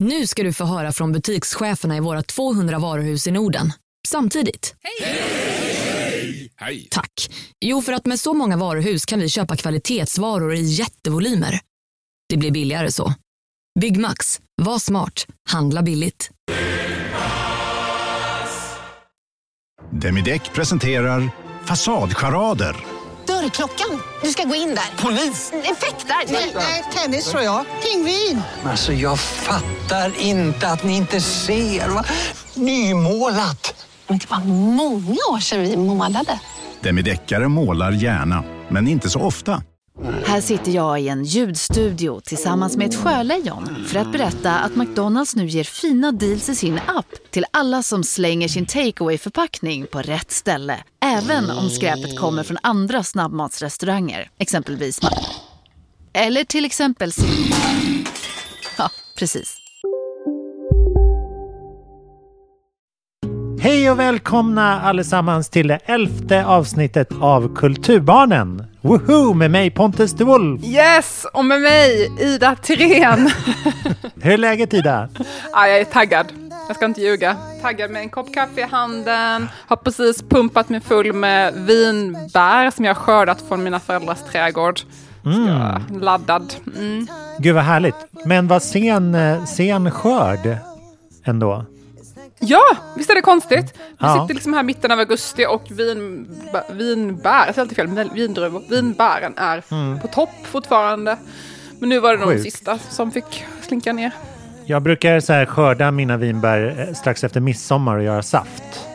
Nu ska du få höra från butikscheferna i våra 200 varuhus i Norden. Samtidigt. Hej! Hej! Tack. Jo, för att med så många varuhus kan vi köpa kvalitetsvaror i jättevolymer. Det blir billigare så. Byggmax. Var smart. Handla billigt. Demideck presenterar Fasadcharader. Dörrklockan. Du ska gå in där. Polis? Effektar? Nej, tennis tror jag. Pingvin. Alltså jag fattar inte att ni inte ser. Va? Nymålat. Men det var många år sedan vi målade. Demideckare målar gärna, men inte så ofta. Här sitter jag i en ljudstudio tillsammans med ett sjölejon för att berätta att McDonald's nu ger fina deals i sin app till alla som slänger sin takeaway-förpackning på rätt ställe. Även om skräpet kommer från andra snabbmatsrestauranger, exempelvis. Eller till exempel... Ja, precis. Hej och välkomna allesammans till det 11:e avsnittet av Kulturbarnen. Woohoo, med mig Pontus de Wolf. Yes, och med mig Ida Thirén. Hur är läget, Ida? Ja, jag är taggad. Jag ska inte ljuga. Taggad med en kopp kaffe i handen. Har precis pumpat mig full med vinbär som jag har skördat från mina föräldrars trädgård. Så jag är laddad. Gud vad härligt. Men vad sen skörd ändå. Ja, visst är det konstigt? Vi sitter liksom här mitten av augusti och vinbär, jag säger alltid fel, vinbären är på topp fortfarande. Men nu var det nog de sista som fick slinka ner. Jag brukar så här skörda mina vinbär strax efter midsommar och göra saft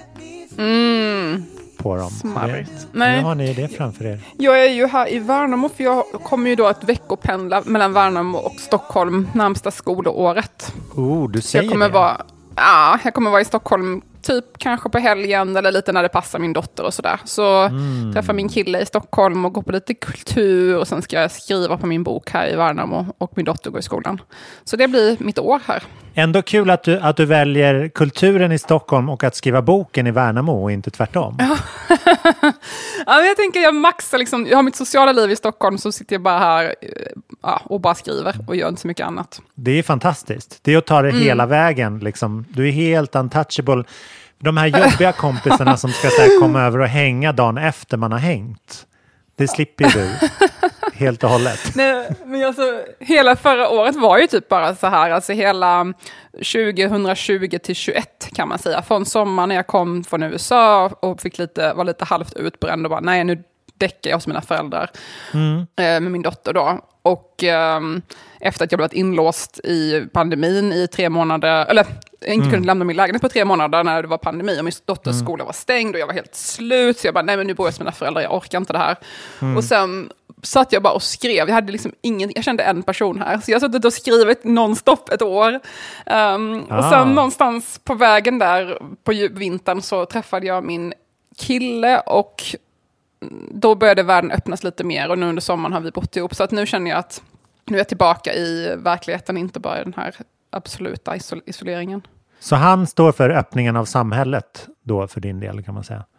på dem. Hur har ni det framför er? Jag är ju här i Värnamo, för jag kommer ju då att veckopendla mellan Värnamo och Stockholm närmsta skolåret. Du säger jag kommer vara i Stockholm typ kanske på helgen eller lite när det passar min dotter och sådär. Så träffar min kille i Stockholm och går på lite kultur och sen ska jag skriva på min bok här i Värnamo och min dotter går i skolan. Så det blir mitt år här. Ändå kul att du väljer kulturen i Stockholm och att skriva boken i Värnamo och inte tvärtom. Ja, men jag tänker jag maxar liksom, jag har mitt sociala liv i Stockholm, så sitter jag bara här och bara skriver och gör inte så mycket annat. Det är fantastiskt. Det är att ta det hela vägen liksom. Du är helt untouchable. De här jobbiga kompisarna som ska så här, komma över och hänga dagen efter man har hängt. Det slipper ju du helt och hållet. Nej, men alltså, hela förra året var ju typ bara så här. Alltså hela 2020 till 21 kan man säga. Från sommaren när jag kom från USA och var lite halvt utbränd och bara, nej nu däckar jag hos mina föräldrar med min dotter då. Och efter att jag blivit inlåst i pandemin i 3 månader, eller inte kunde lämna min lägenhet på 3 månader när det var pandemi och min dotters skola var stängd och jag var helt slut, så jag bara, nej men nu bor jag hos mina föräldrar, jag orkar inte det här. Och sen satt jag bara och skrev, jag hade liksom jag kände en person här, så jag satt och skrivit nonstop ett år. Och sen någonstans på vägen där på vintern så träffade jag min kille och då började världen öppnas lite mer och nu under sommaren har vi bott ihop, så att nu känner jag att nu är jag tillbaka i verkligheten, inte bara i den här absoluta isoleringen. Så han står för öppningen av samhället då för din del, kan man säga?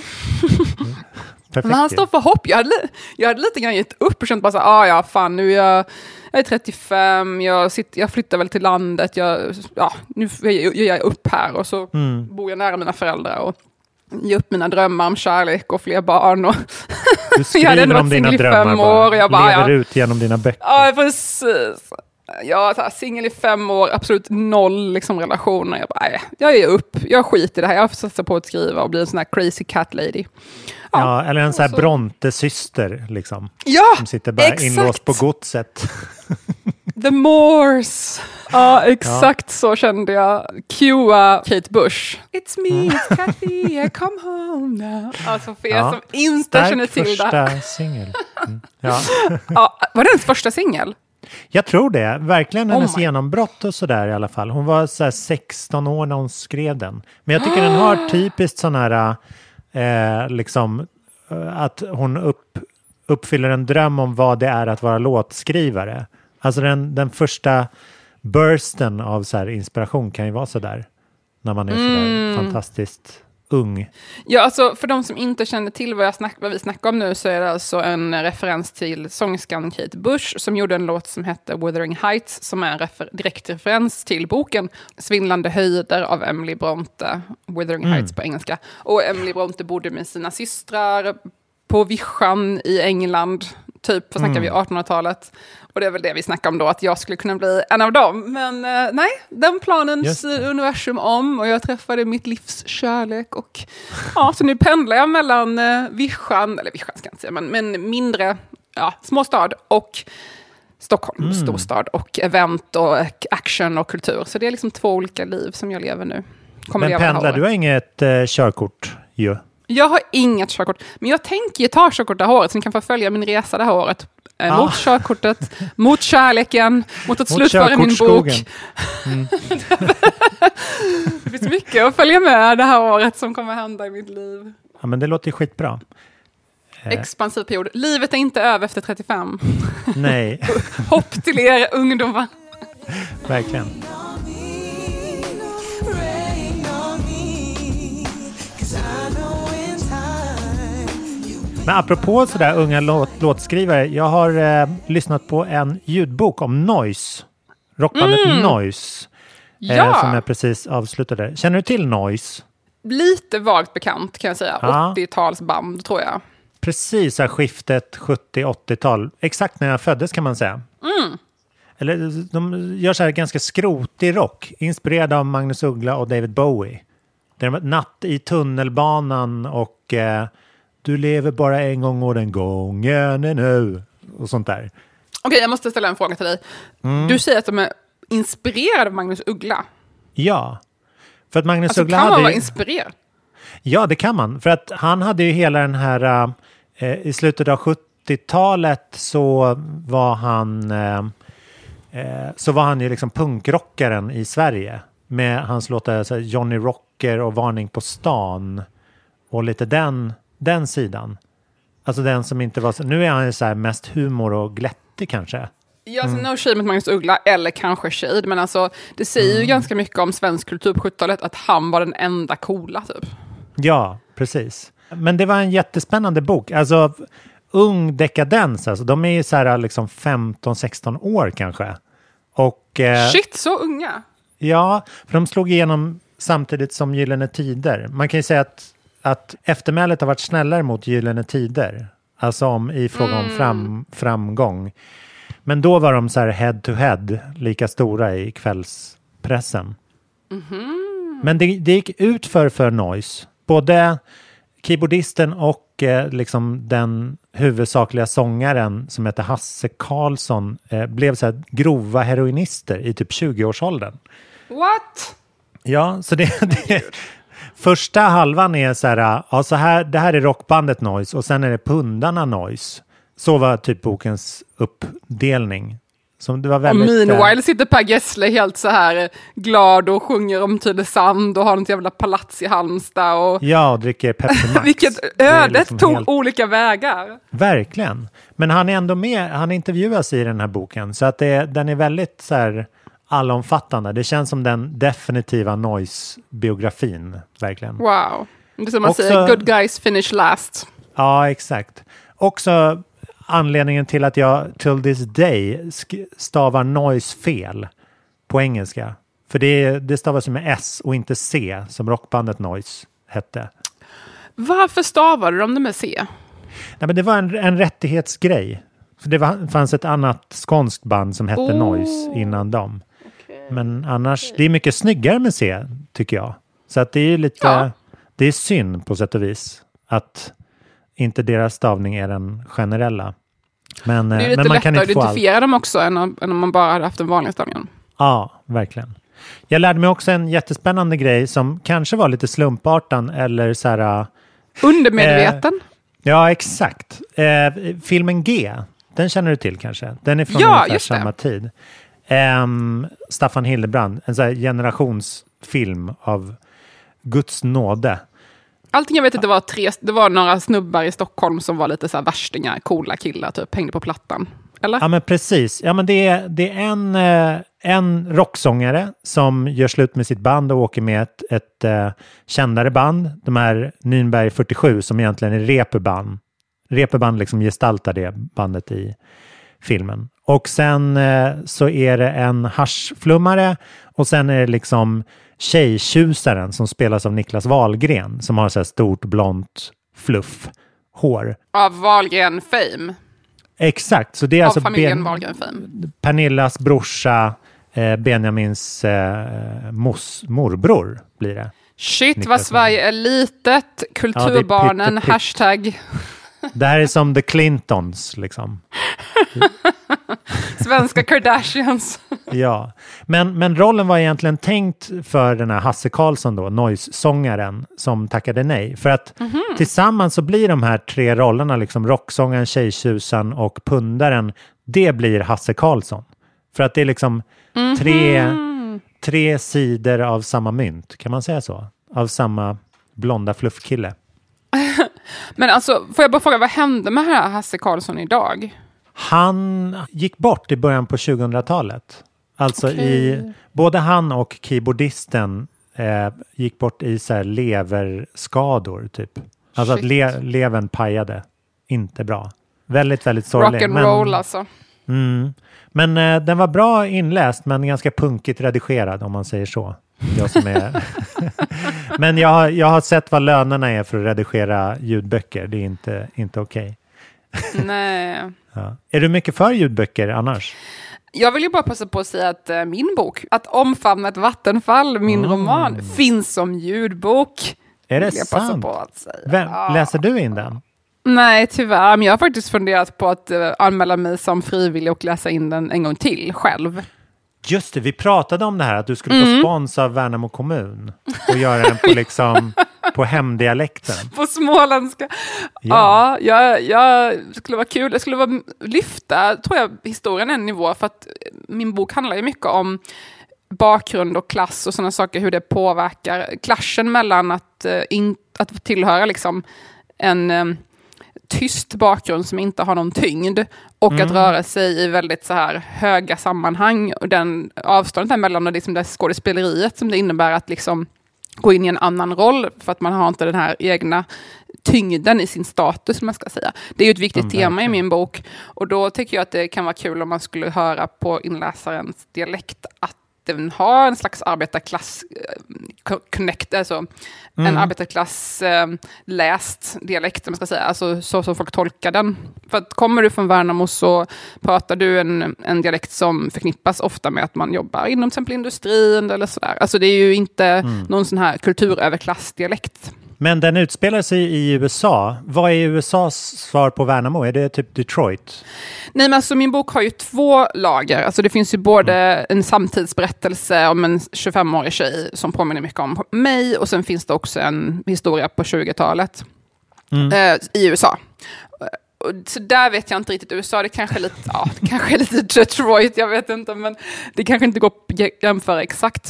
Men han står för hopp. Jag hade lite grann gett upp och känt bara så fan nu är jag 35, jag flyttar väl till landet, nu gör jag upp här och så bor jag nära mina föräldrar och ge upp mina drömmar om kärlek och fler barn. Och du skriver om dina drömmar år, och jag bara, lever ut genom dina böcker. Ja, precis. Jag var singel i 5 år, absolut 0 liksom, relationer. Jag bara, jag ger upp, jag skiter i det här. Jag satsar på att skriva och bli en sån här crazy cat lady. Ja, eller en sån här Bronte-syster liksom. Ja, som sitter bara inlåst på godset. The Moors. Ja, exakt så kände jag. Cua Kate Bush. It's me, it's Kathy, I come home now. Alltså för er som inte känner till det. Stark första singel. Var det ens första singel? Jag tror det. Verkligen hennes genombrott och sådär i alla fall. Hon var så här 16 år när hon skrev den. Men jag tycker den har typiskt sån här liksom att hon uppfyller en dröm om vad det är att vara låtskrivare. Alltså den första bursten av så här inspiration kan ju vara så där när man är så där fantastiskt ung? Ja, alltså för de som inte känner till vad vi snackar om nu, så är det alltså en referens till sångerskan Kate Bush som gjorde en låt som hette Wuthering Heights, som är en direkt referens till boken Svindlande höjder av Emily Bronte, Wuthering Heights på engelska. Och Emily Bronte bodde med sina systrar på vischan i England, typ, vad snackar vi, 1800-talet. Och det är väl det vi snackar om då, att jag skulle kunna bli en av dem. Men nej, den planens universum om, och jag träffade mitt livs kärlek. Och ja, så nu pendlar jag mellan vischan, eller vischan ska jag inte säga, men mindre, småstad och Stockholm, storstad, och event och action och kultur. Så det är liksom 2 olika liv som jag lever nu. Men pendlar, du har inget körkort ju? Jag har inget körkort, men jag tänker ju ta körkort det här året, så ni kan få följa min resa det här året. Mot körkortet, mot kärleken, mot att slutföra min bok. Det finns mycket att följa med det här året som kommer hända i mitt liv. Ja, men det låter ju skitbra. Expansiv period. Livet är inte över efter 35. Nej. Hopp till er ungdomar. Verkligen. Men apropå sådär unga låtskrivare, jag har lyssnat på en ljudbok om Noise. Rockbandet Noise. Som jag precis avslutade. Känner du till Noise? Lite vagt bekant kan jag säga. 80-talsband tror jag. Precis, här skiftet 70-80-tal. Exakt när jag föddes kan man säga. Eller de gör så här ganska skrotig rock. Inspirerad av Magnus Uggla och David Bowie. Det är natt i tunnelbanan och... du lever bara en gång och den gången är nu. Och sånt där. Okej, jag måste ställa en fråga till dig. Du säger att de är inspirerade av Magnus Uggla. Ja. För att Magnus alltså, Uggla kan man vara inspirerad? Ja, det kan man. För att han hade ju hela den här... i slutet av 70-talet så var han ju liksom punkrockaren i Sverige. Med hans låtar så här, Johnny Rocker och Varning på stan. Och lite den sidan. Alltså den som inte var så... Nu är han ju så här mest humor och glättig kanske. Ja, alltså no shade mot Magnus Uggla, eller kanske shade, men alltså det säger ju ganska mycket om svensk kultur på 70-talet att han var den enda coola typ. Ja, precis. Men det var en jättespännande bok. Alltså ung dekadens, alltså de är ju så här liksom 15-16 år kanske. Och shit, så unga. Ja, för de slog igenom samtidigt som Gyllene Tider. Man kan ju säga att eftermälet har varit snällare mot Gyllene Tider. Alltså i fråga om framgång. Men då var de så här head to head lika stora i kvällspressen. Men det gick ut för Noise. Både keyboardisten och liksom den huvudsakliga sångaren som heter Hasse Karlsson blev så här grova heroinister i typ 20-årsåldern. What? Ja, så det första halvan är så här, ja, det här är rockbandet Noise och sen är det pundarna Noise. Så var typ bokens uppdelning. Som det var väldigt, och meanwhile sitter Per Gessle helt så här glad och sjunger om Tylösand och har något jävla palats i Halmstad. Och... Ja, och dricker Pepsi Max. Vilket ödet liksom tog olika vägar. Verkligen. Men han är ändå med, han intervjuas i den här boken. Så att den är väldigt så här allomfattande. Det känns som den definitiva Noise-biografin, verkligen. Wow. Det är som man säger, good guys finish last. Ja, exakt. Också anledningen till att jag till this day stavar Noise fel på engelska. För det stavas med S och inte C som rockbandet Noise hette. Varför stavar du dem med C? Nej, men det var en rättighetsgrej. För det fanns ett annat skånskt band som hette Noise innan dem. Okay. Men annars, det är mycket snyggare med C tycker jag. Så att det är lite, det är synd på sätt och vis att inte deras stavning är den generella. Men, det är lite men man kan lättare inte att identifiera dem också än om man bara hade haft den vanliga stavningen. Ja, verkligen. Jag lärde mig också en jättespännande grej som kanske var lite slumpartan eller så här... Undermedveten? Ja, exakt. Filmen G, den känner du till kanske? Den är från ungefär samma tid. Staffan Hildebrand, en så här generationsfilm av Guds nåde. Allting jag vet att det var några snubbar i Stockholm som var lite så här värstingar, coola killar typ, hängde på plattan. Eller? Ja, men precis. Ja, men det är en rocksångare som gör slut med sitt band och åker med ett kändare band. De här Nürnberg 47 som egentligen är Reeperbahn. Reeperbahn liksom gestaltar det bandet i filmen. Och sen så är det en haschflummare och sen är det liksom tjejtjusaren som spelas av Niklas Wahlgren som har så här stort blont fluff hår. Av Wahlgren Fame. Exakt, så det är av alltså familjen Wahlgren Fame. Pernillas brorsa, Benjamins morbror blir det. Shit, Niklas vad Sverige är litet. Kulturbarnen, ja, hashtag. Det här är som The Clintons liksom. Svenska Kardashians. Ja, men rollen var egentligen tänkt för den här Hasse Karlsson då, Noise-sångaren som tackade nej. För att tillsammans så blir de här 3 rollerna, liksom rocksångaren, tjejtjusan och pundaren, det blir Hasse Karlsson. För att det är liksom 3 sidor av samma mynt, kan man säga så? Av samma blonda fluffkille. Men alltså, får jag bara fråga, vad hände med här Hasse Karlsson idag? Han gick bort i början på 2000-talet. Alltså både han och keyboardisten gick bort i så här leverskador typ. Alltså att levern pajade. Inte bra. Väldigt, väldigt sorglig. Rock'n'roll alltså. Men den var bra inläst men ganska punkigt redigerad om man säger så. Jag som är men jag har sett vad lönerna är för att redigera ljudböcker. Det är inte okej. Nej. Ja. Är du mycket för ljudböcker annars? Jag vill ju bara passa på att säga att min bok, Att omfamna ett vattenfall, min roman, finns som ljudbok. Är det jag sant? På att säga. Läser du in den? Nej, tyvärr. Men jag har faktiskt funderat på att anmäla mig som frivillig och läsa in den en gång till själv. Just det, vi pratade om det här att du skulle få spons av Värnamo kommun och göra den på liksom på hemdialekten. På småländska. Ja, jag skulle vara kul. Det skulle lyfta, tror jag, historien en nivå, för att min bok handlar ju mycket om bakgrund och klass och sådana saker, hur det påverkar klaschen mellan att tillhöra liksom en tyst bakgrund som inte har någon tyngd och att röra sig i väldigt så här höga sammanhang, och den avståndet däremellan och liksom det skådespeleriet som det innebär att liksom gå in i en annan roll för att man har inte den här egna tyngden i sin status, som man ska säga. Det är ju ett viktigt tema i min bok, och då tycker jag att det kan vara kul om man skulle höra på inläsarens dialekt att den har en slags arbetarklass connect, alltså en arbetarklass läst dialekt, man ska säga, alltså så som folk tolkar den. För att kommer du från Värnamo så pratar du en dialekt som förknippas ofta med att man jobbar inom till exempel industrin eller sådär. Alltså det är ju inte någon sån här kulturöverklassdialekt. Men den utspelar sig i USA. Vad är USAs svar på Värnamo? Är det typ Detroit? Nej, men alltså min bok har ju 2 lager. Alltså det finns ju både en samtidsberättelse om en 25-årig tjej som påminner mycket om mig, och sen finns det också en historia på 20-talet i USA. Så där vet jag inte riktigt. USA, det kanske är lite, det kanske är lite Detroit, jag vet inte, men det kanske inte går att jämföra exakt.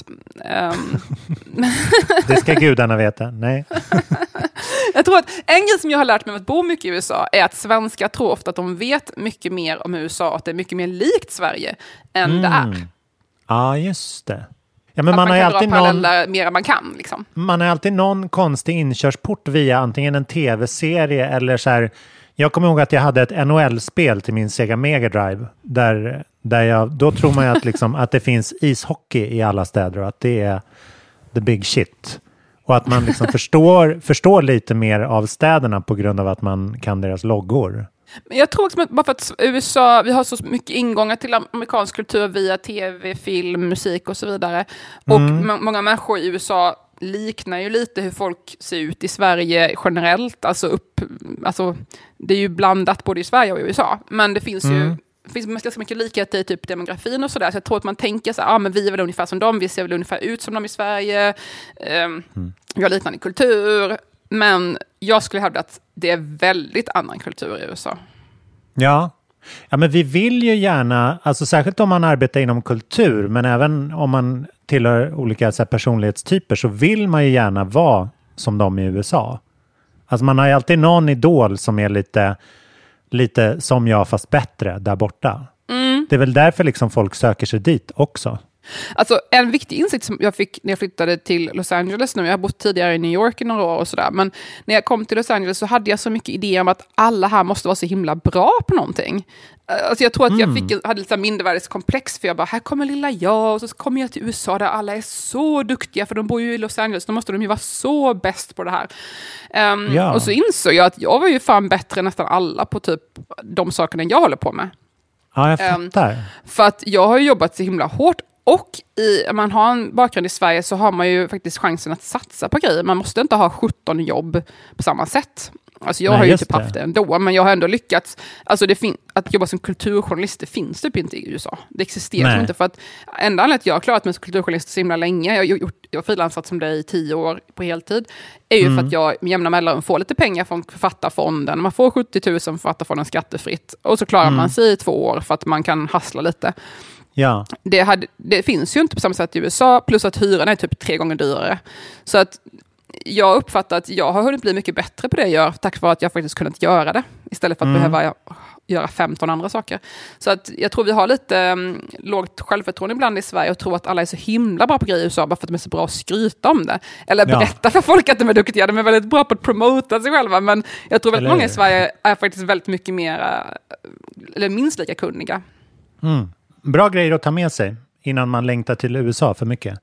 Det ska gudarna veta, nej. Jag tror att en grej som jag har lärt mig av att bo mycket i USA är att svenskar tror ofta att de vet mycket mer om USA och att det är mycket mer likt Sverige än det är. Ja, just det. Ja, men man har ju alltid mer än man kan liksom. Man har alltid någon konstig inkörsport via antingen en tv-serie eller så här. Jag kommer ihåg att jag hade ett NHL-spel till min Sega Mega Drive då tror man ju att, liksom, att det finns ishockey i alla städer och att det är the big shit. Och att man liksom förstår lite mer av städerna på grund av att man kan deras loggor. Men jag tror också att bara för att USA, vi har så mycket ingångar till amerikansk kultur via tv, film, musik och så vidare. Och många människor i USA liknar ju lite hur folk ser ut i Sverige generellt. Alltså det är ju blandat både i Sverige och i USA. Men det finns ju ganska mycket likheter i typ demografin och sådär. Så jag tror att man tänker så här, men vi är väl ungefär som dem. Vi ser väl ungefär ut som dem i Sverige. Vi har liknande kultur. Men jag skulle hävda att det är väldigt annan kultur i USA. Ja, men vi vill ju gärna, alltså särskilt om man arbetar inom kultur, men även om man tillhör olika så här, personlighetstyper, så vill man ju gärna vara som de i USA. Alltså man har ju alltid någon idol som är lite som jag fast bättre där borta. Det är väl därför liksom folk söker sig dit också. Alltså en viktig insikt som jag fick när jag flyttade till Los Angeles nu, jag har bott tidigare i New York i några år och sådär, men när jag kom till Los Angeles så hade jag så mycket idéer om att alla här måste vara så himla bra på någonting. Alltså jag tror att jag hade lite mindervärdeskomplex, för jag bara, här kommer lilla jag, och så kommer jag till USA där alla är så duktiga, för de bor ju i Los Angeles, då måste de ju vara så bäst på det här. Och så insåg jag att jag var ju fan bättre än nästan alla på typ de sakerna jag håller på med. Ja, jag fattar. För att jag har ju jobbat så himla hårt. Och om man har en bakgrund i Sverige så har man ju faktiskt chansen att satsa på grejer. Man måste inte ha 17 jobb på samma sätt. Alltså jag har ju typ haft det ändå, men jag har ändå lyckats. Alltså att jobba som kulturjournalist, det finns typ inte i USA. Det existerar inte, för att enda anledningen att jag har klarat mig som kulturjournalist så himla länge, jag har frilansat som det i 10 år på heltid, är ju för att jag med jämna mellanrum får lite pengar från författarfonden. Man får 70 000 från författarfonden skattefritt, och så klarar man sig i 2 år för att man kan hassla lite. Ja. Det finns ju inte på samma sätt i USA, plus att hyran är typ 3 gånger dyrare. Så att jag uppfattar att jag har hunnit bli mycket bättre på det jag gör, tack vare att jag faktiskt kunnat göra det, istället för att behöva göra 15 andra saker. Så att jag tror vi har lite lågt självförtroende ibland i Sverige och tror att alla är så himla bra på grejer i USA bara för att de är så bra att skryta om det. Eller berätta för folk att de är duktiga. De är väldigt bra på att promota sig själva, men jag tror att många i Sverige är faktiskt väldigt mycket mer, eller minst lika kunniga. Bra grejer att ta med sig innan man längtar till USA för mycket.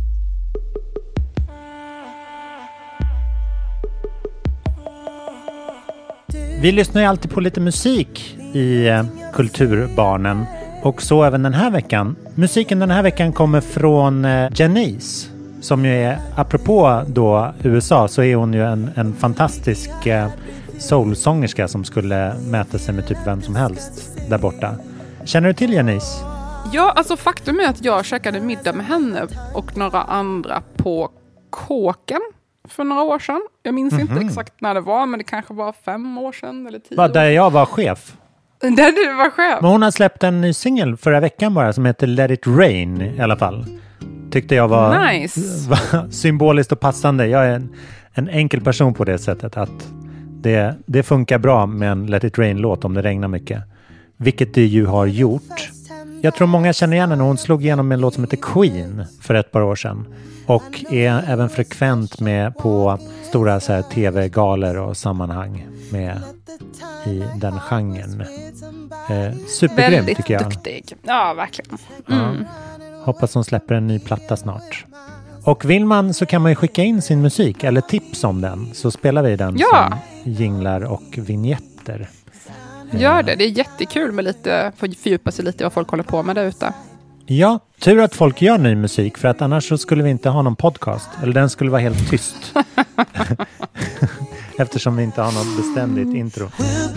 Vi lyssnar ju alltid på lite musik i Kulturbarnen, och så även den här veckan. Musiken den här veckan kommer från Janice, som ju är, apropå då USA, så är hon ju en fantastisk soulsångerska som skulle mäta sig med typ vem som helst där borta. Känner du till Janice? Ja, alltså faktum är att jag käkade middag med henne och några andra på Kåken för några år sedan. Jag minns inte exakt när det var, men det kanske var 5 år sedan eller 10 år. Där jag var chef. Där du var chef? Men hon har släppt en ny singel förra veckan bara som heter Let It Rain i alla fall. Tyckte jag var, nice. var symboliskt och passande. Jag är en enkel person på det sättet att det funkar bra med en Let It Rain-låt om det regnar mycket. Vilket det ju har gjort. Jag tror många känner igen henne. Hon slog igenom en låt som heter Queen för ett par år sedan. Och är även frekvent med på stora så här, tv-galer och sammanhang med i den genren. Supergrym väldigt tycker jag. Väldigt duktig. Ja, verkligen. Ja. Hoppas hon släpper en ny platta snart. Och vill man så kan man ju skicka in sin musik eller tips om den. Så spelar vi den som jinglar och vignetter. Gör det. Det är jättekul med lite, för att fördjupa sig lite i vad folk håller på med där ute. Ja, tur att folk gör ny musik, för att annars så skulle vi inte ha någon podcast. Eller den skulle vara helt tyst. Eftersom vi inte har något beständigt intro.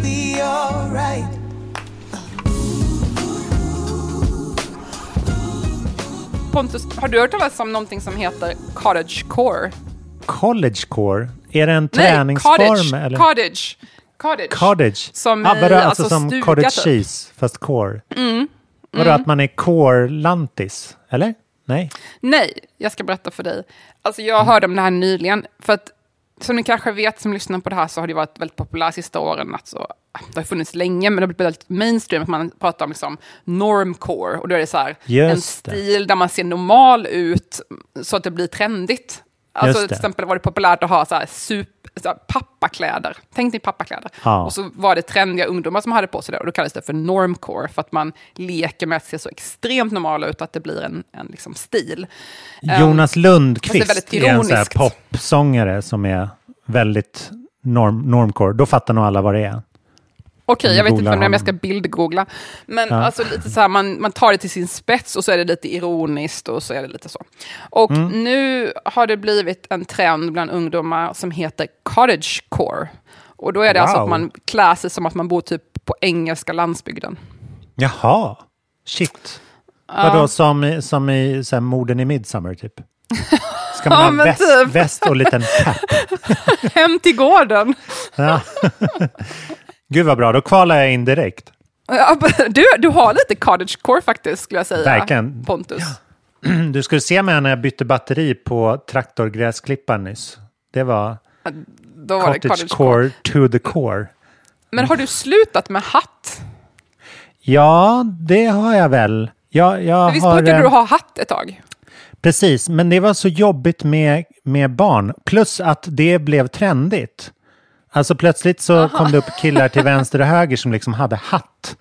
Pontus, har du hört talas om någonting som heter cottagecore? Cottagecore? Är det en träningsform? Nej, eller? Cottage. Som alltså som stuga, cottage typ. cheese, fast core. Vadå, att man är core-lantis? Eller? Nej, jag ska berätta för dig. Alltså jag hörde om det här nyligen. För att, som ni kanske vet som lyssnar på det här, så har det varit väldigt populärt sista åren. Alltså, det har funnits länge, men det har blivit väldigt mainstream. Att man pratar om liksom normcore. Och då är det så här, en stil där man ser normal ut så att det blir trendigt. Alltså till exempel var det populärt att ha så här pappakläder. Tänk dig pappakläder. Ja. Och så var det trendiga ungdomar som hade på sig det. Och då kallades det för normcore. För att man leker med att se så extremt normal ut att det blir en liksom stil. Jonas Lundqvist är en så här popsångare som är väldigt normcore. Då fattar nog alla vad det är. Okej, jag vet inte om jag ska bildgoogla. Men alltså lite så här, man tar det till sin spets och så är det lite ironiskt och så är det lite så. Och nu har det blivit en trend bland ungdomar som heter cottagecore. Och då är det alltså att man klär sig som att man bor typ på engelska landsbygden. Jaha, shit. Vadå, som i så här, morden i Midsommar typ? Ska man ha väst och liten kapp? Hem till gården. Ja. Gud vad bra, då kvalar jag in direkt. Du har lite cottagecore faktiskt, skulle jag säga. Verkligen. Pontus. Ja. Du skulle se mig när jag bytte batteri på traktorgräsklipparen nyss. Det var, cottagecore to the core. Men har du slutat med hatt? Ja, det har jag väl. Visst brukade du ha hatt ett tag? Precis, men det var så jobbigt med barn. Plus att det blev trendigt. Alltså plötsligt så kom det upp killar till vänster och höger som liksom hade hatt.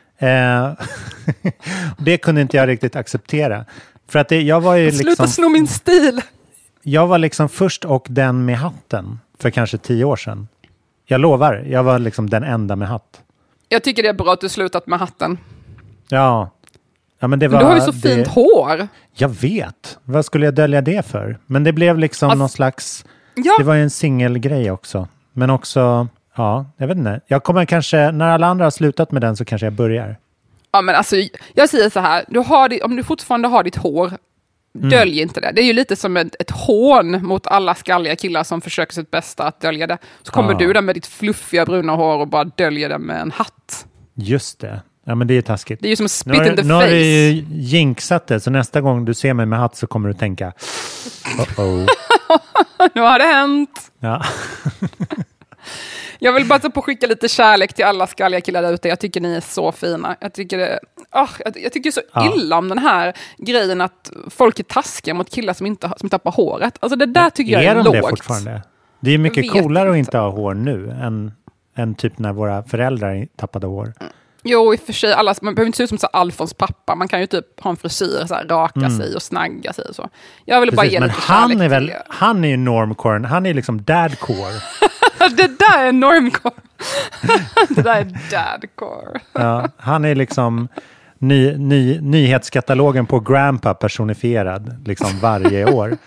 Det kunde inte jag riktigt acceptera. För att jag var ju liksom... Sluta slå min stil! Jag var liksom först och den med hatten för kanske 10 år sedan. Jag lovar, jag var liksom den enda med hatt. Jag tycker det är bra att du slutat med hatten. Ja men det var... Men du har ju så fint hår. Jag vet. Vad skulle jag dölja det för? Men det blev liksom någon slags... Ja. Det var ju en singelgrej också. Men också... Ja, jag vet inte. Jag kommer kanske... När alla andra har slutat med den så kanske jag börjar. Ja, men alltså, jag säger så här. Om du fortfarande har ditt hår, dölj inte det. Det är ju lite som ett hån mot alla skalliga killar som försöker sitt bästa att dölja det. Så kommer du där med ditt fluffiga bruna hår och bara döljer det med en hatt. Just det. Ja, men det är taskigt. Det är ju som spit in the face. Nu har du ju jinxat det, så nästa gång du ser mig med hatt så kommer du tänka Nu har det hänt. Ja. Jag vill bara ta på skicka lite kärlek till alla skalliga killar där ute. Jag tycker ni är så fina. Jag tycker så illa om den här grejen att folk är taskiga mot killar som tappar håret. Alltså det där tycker jag är lågt. Det fortfarande? Det är mycket coolare att inte ha hår nu än typ när våra föräldrar tappade hår. Jo, i och för sig, man behöver inte se ut som så Alfons pappa. Man kan ju typ ha en frisyr, så här, raka sig och snagga sig och så. Jag vill bara ge lite kärlek till det. Han är ju normcore, han är liksom dadcore. Det där är normcore. Det där är dadcore. Ja, han är liksom nyhetskatalogen på Grandpa personifierad liksom varje år.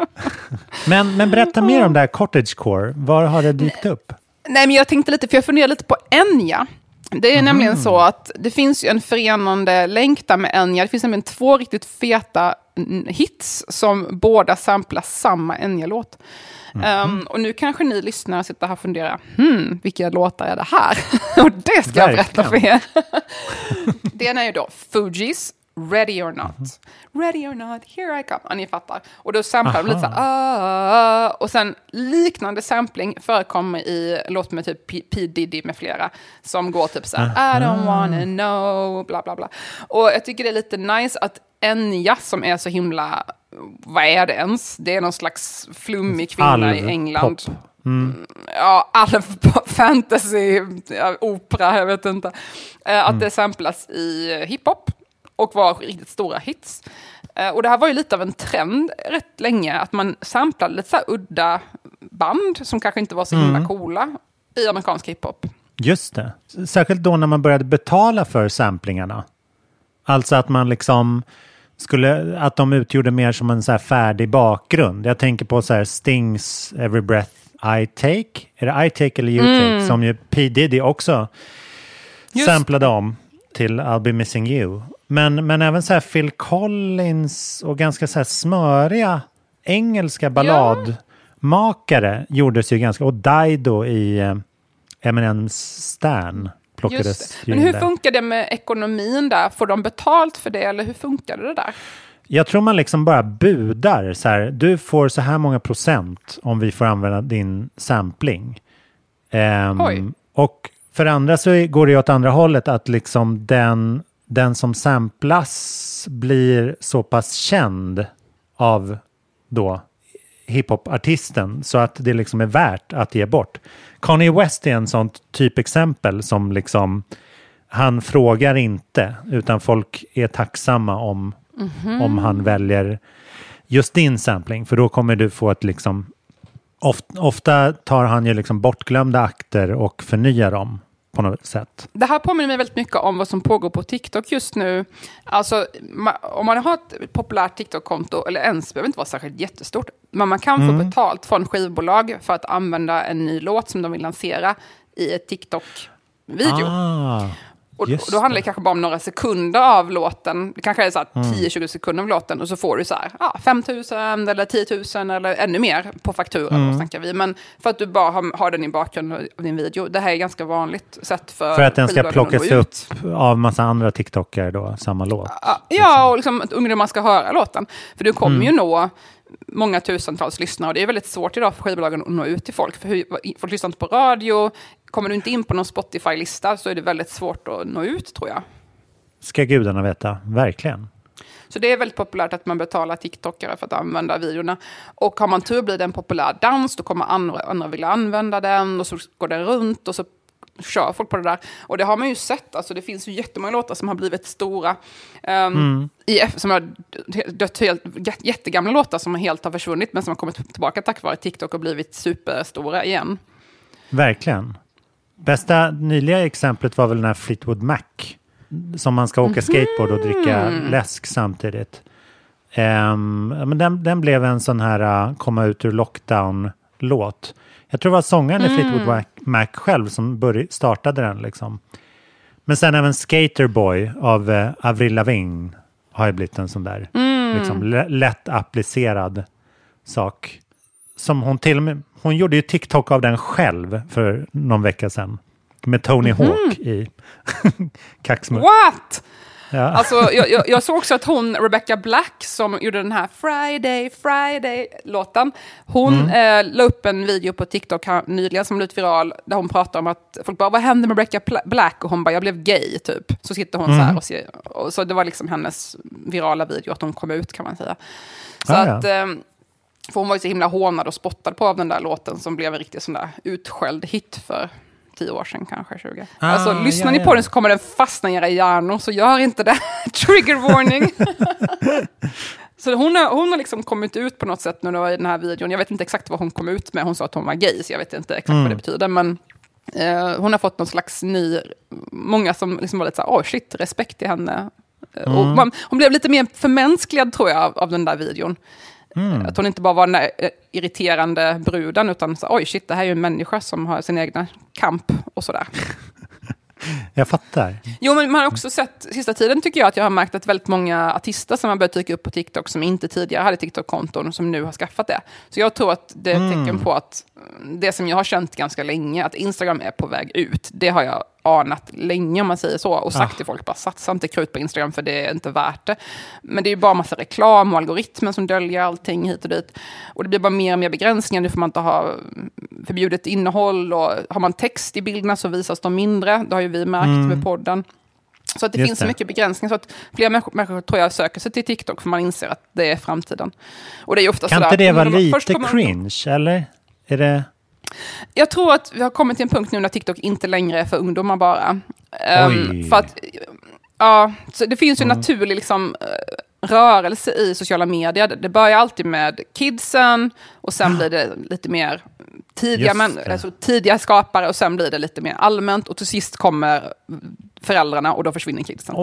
Men berätta mer om det här cottagecore. Var har det dykt upp? Nej, men jag tänkte lite, för jag funderar lite på Enya. Det är nämligen så att det finns ju en förenande länk där med Enya. Det finns nämligen 2 riktigt feta hits som båda samplar samma Enya-låt. Och nu kanske ni lyssnar och sitter här och funderar, vilka låtar är det här? Och det ska jag berätta för er. Det är ju då Fugees, Ready or Not. Ready or Not, here I come. Ja, ni fattar. Och då samplar de lite så här, och sen liknande sampling förekommer i låt med typ P. Diddy med flera som går typ så här, I don't wanna know, bla bla bla. Och jag tycker det är lite nice att Enya som är så himla, vad är det ens? Det är någon slags flummig kvinna i England. Ja, fantasy, opera, jag vet inte. Att det samplas i hiphop och var riktigt stora hits. Och det här var ju lite av en trend rätt länge, att man samplade lite så här udda band som kanske inte var så himla coola i amerikansk hiphop. Just det. Särskilt då när man började betala för samplingarna. Alltså att man liksom att de utgjorde mer som en så här färdig bakgrund. Jag tänker på så här Stings Every Breath I Take. Är det I Take eller You Take? Som ju P. Diddy också samplade om till I'll Be Missing You. Men även så här Phil Collins och ganska så här smöriga engelska balladmakare gjordes ju ganska, och Dido i Eminem's Stan plockades. Men hur funkar det med ekonomin där? Får de betalt för det eller hur funkar det där? Jag tror man liksom bara budar så här, du får så här många procent om vi får använda din sampling. Och för andra så går det åt andra hållet, att liksom den som samplas blir så pass känd av då hiphop-artisten så att det liksom är värt att ge bort. Kanye West är en sån typexempel som liksom, han frågar inte, utan folk är tacksamma om han väljer just din sampling, för då kommer du få ett liksom, ofta tar han ju liksom bortglömda akter och förnyar dem på något sätt. Det här påminner mig väldigt mycket om vad som pågår på TikTok just nu. Alltså, om man har ett populärt TikTok-konto, eller ens behöver inte vara särskilt jättestort, men man kan få betalt från skivbolag för att använda en ny låt som de vill lansera i ett TikTok-video. Och då handlar det kanske bara om några sekunder av låten. Det kanske är så här 10-20 sekunder av låten. Och så får du så här 5 000 eller 10 000 eller ännu mer på fakturan. Snackar vi. Men för att du bara har den i bakgrunden av din video. Det här är ganska vanligt sätt för att den ska plockas upp av massa andra TikTokare då, samma låt. Ja, och liksom att ungdomar ska höra låten. För du kommer ju nå många tusentals lyssnare. Och det är väldigt svårt idag för skivbolagen att nå ut till folk. För folk lyssnar inte på radio. Kommer du inte in på någon Spotify-lista så är det väldigt svårt att nå ut, tror jag. ska gudarna veta, verkligen. Så det är väldigt populärt att man betalar TikTokare för att använda videorna. Och har man tur blir det en populär dans, då kommer andra vilja använda den och så går den runt och så kör folk på det där. Och det har man ju sett, alltså det finns ju jättemånga låtar som har blivit stora som har dött helt, jättegamla låtar som helt har försvunnit men som har kommit tillbaka tack vare TikTok och blivit superstora igen. Verkligen. Bästa nyliga exemplet var väl den här Fleetwood Mac som man ska åka skateboard och dricka läsk samtidigt. Men den blev en sån här komma ut ur lockdown-låt. Jag tror det var sångaren i Fleetwood Mac själv som startade den liksom. Men sen även Skaterboy av Avril Lavigne har ju blivit en sån där liksom, lätt applicerad sak. Som hon gjorde ju TikTok av den själv för någon vecka sedan. Med Tony Hawk i kaxmur. What? Ja. Alltså, jag såg också att Rebecca Black som gjorde den här Friday-låten, hon la upp en video på TikTok nyligen som blivit viral där hon pratar om att folk bara, vad hände med Rebecca Black? Och hon bara, jag blev gay typ. Så sitter hon så här och så det var liksom hennes virala video att hon kom ut kan man säga. Så för hon var ju så himla hånad och spottad på av den där låten som blev en riktigt sån där utskälld hit för 10 år sedan, kanske 20. Alltså, lyssnar ni på den så kommer den fastna i era hjärnor, så gör inte det. Trigger warning. Så hon har liksom kommit ut på något sätt nu i den här videon. Jag vet inte exakt vad hon kom ut med. Hon sa att hon var gay, så jag vet inte exakt vad det betyder. Men hon har fått någon slags många som liksom var lite så här, shit, respekt till henne. Och hon blev lite mer förmänskligad, tror jag, av den där videon. Att hon inte bara var den där irriterande bruden, utan så, shit, det här är ju en människa som har sin egna kamp och sådär. Jag fattar. Jo, men man har också sett, sista tiden tycker jag att jag har märkt att väldigt många artister som har börjat dyka upp på TikTok som inte tidigare hade TikTok-konton som nu har skaffat det. Så jag tror att det är ett tecken på att det som jag har känt ganska länge, att Instagram är på väg ut, det har jag anat länge om man säger så, och sagt till folk, bara satsa inte krut på Instagram för det är inte värt det. Men det är ju bara massa reklam och algoritmer som döljer allting hit och dit. Och det blir bara mer och mer begränsningar. Nu får man inte ha förbjudet innehåll, och har man text i bilderna så visas de mindre. Det har ju vi märkt med podden. Så att det finns så mycket begränsningar, så att fler människor tror jag söker sig till TikTok för man inser att det är framtiden. Och det är ofta kan sådär, inte det vara lite cringe, eller? Är det... Jag tror att vi har kommit till en punkt nu när TikTok inte längre är för ungdomar bara. För att, så det finns ju en naturlig liksom, rörelse i sociala medier. Det börjar alltid med kidsen och sen blir det lite mer tidiga skapare och sen blir det lite mer allmänt och till sist kommer föräldrarna och då försvinner kidsen.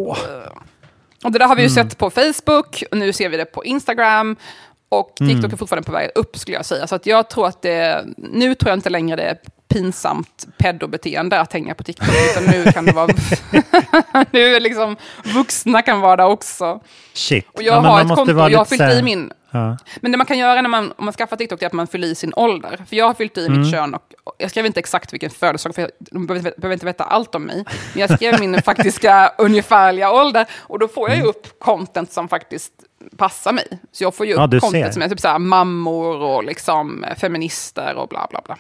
Och det där har vi ju sett på Facebook och nu ser vi det på Instagram. Och TikTok är fortfarande på väg upp, skulle jag säga. Så att jag tror att nu tror jag inte längre det är pinsamt pedobeteende att hänga på TikTok. Utan nu kan det vara... nu är liksom vuxna kan vara där också. Shit. Och jag har ett konto och jag har fyllt i min... Ja. Men det man kan göra om man skaffar TikTok är att man fyller i sin ålder. För jag har fyllt i mitt kön och jag skrev inte exakt vilken födelsedag, för jag behöver inte veta allt om mig. Men jag skrev min faktiska ungefärliga ålder och då får jag ju upp content som faktiskt passar mig. Så jag får ju upp content som är typ såhär mammor och liksom feminister och bla bla bla.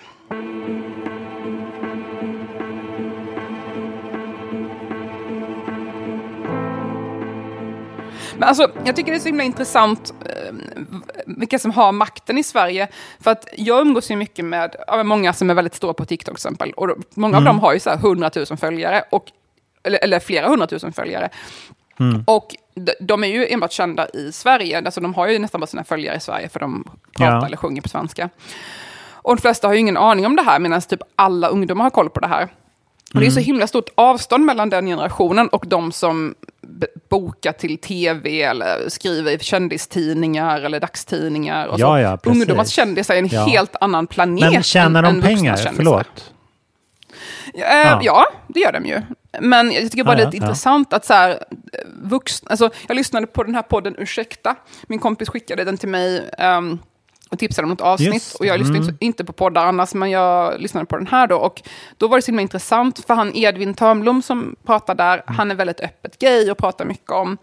Men alltså, jag tycker det är så himla intressant vilka som har makten i Sverige. För att jag umgås ju mycket med många som är väldigt stora på TikTok till exempel. Och många av dem har ju så här 100 000 följare. Eller flera 100 000 följare. Och de är ju enbart kända i Sverige. Alltså de har ju nästan bara sina följare i Sverige för de pratar eller sjunger på svenska. Och de flesta har ju ingen aning om det här medan typ alla ungdomar har koll på det här. Och det är så himla stort avstånd mellan den generationen och de som bokar till tv eller skriver i kändistidningar eller dagstidningar. Och så. Ungdomars kändisar är en helt annan planet. Men tjänar de pengar? Förlåt. Ja, det gör de ju. Men jag tycker bara det är lite intressant att så här, alltså, jag lyssnade på den här podden Ursäkta. Min kompis skickade den till mig och tipsade om något avsnitt. Och jag lyssnade inte på poddar annars, men jag lyssnade på den här då. Och då var det så himla intressant, för han Edvin Törnblom som pratar där, han är väldigt öppet gay och pratar mycket om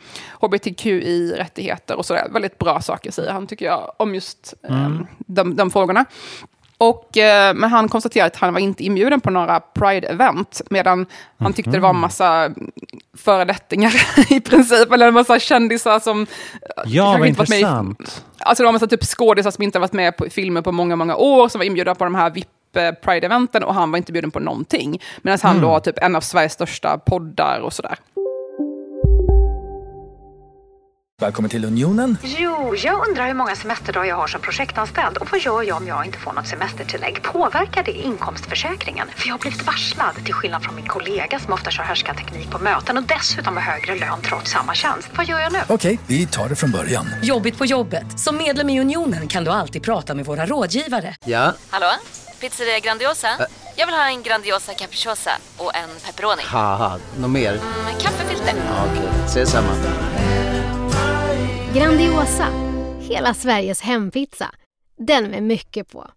hbtqi-rättigheter och sådär. Väldigt bra saker säger han, tycker jag, om just de frågorna. Men han konstaterade att han var inte inbjuden på några Pride-event, medan han tyckte det var en massa föredettingar i princip, eller en massa kändisar som vad inte varit med alltså det var en massa typ skådisar som inte varit med på filmer på många, många år, som var inbjudna på de här VIP-Pride-eventen, och han var inte bjuden på någonting. Medan han då har typ en av Sveriges största poddar och sådär. Välkommen till Unionen. Jo, jag undrar hur många semesterdagar jag har som projektanställd. Och vad gör jag om jag inte får något semestertillägg? Påverkar det inkomstförsäkringen? För jag har blivit varslad, till skillnad från min kollega som ofta kör härskarteknik på möten och dessutom har högre lön trots samma tjänst. Vad gör jag nu? Okej, vi tar det från början. Jobbigt på jobbet. Som medlem i Unionen kan du alltid prata med våra rådgivare. Ja? Hallå? Pizzeria Grandiosa? Jag vill ha en Grandiosa capriciosa och en pepperoni. Haha, något mer? Kaffefilter. Ja, okej, ses samma. Grandiosa, hela Sveriges hempizza. Den med mycket på.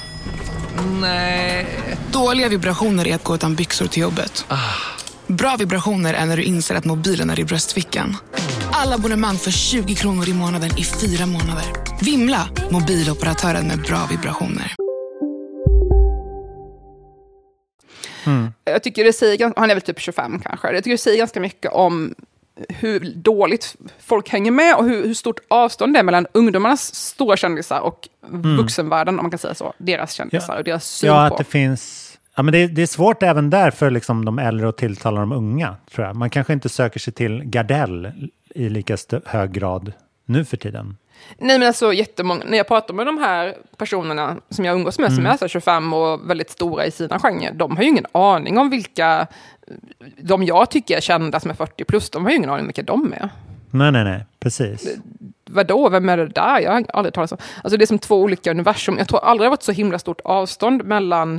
Nej. Dåliga vibrationer är att gå utan byxor till jobbet. Bra vibrationer är när du inser att mobilen är i bröstfickan. Alla abonnemang för 20 kronor i månaden i 4 månader. Vimla, mobiloperatören med bra vibrationer. Jag tycker det säger, han är väl typ 25 kanske. Jag tycker det säger ganska mycket om hur dåligt folk hänger med och hur stort avstånd det är mellan ungdomarnas stora kändisar och vuxenvärlden, om man kan säga så. Deras kändisar och deras syn på. Att det finns... Ja, men det är svårt även där för liksom de äldre att tilltala de unga, tror jag. Man kanske inte söker sig till Gardell i lika hög grad nu för tiden. Nej, men alltså jättemånga, när jag pratar med de här personerna som jag umgås med som är 25 och väldigt stora i sina genrer, de har ju ingen aning om vilka de jag tycker är kända som är 40 plus, de har ju ingen aning om vilka de är. Nej, precis. Vadå, vem är det där? Jag har aldrig talat så. Alltså det är som två olika universum. Jag tror aldrig det har varit så himla stort avstånd mellan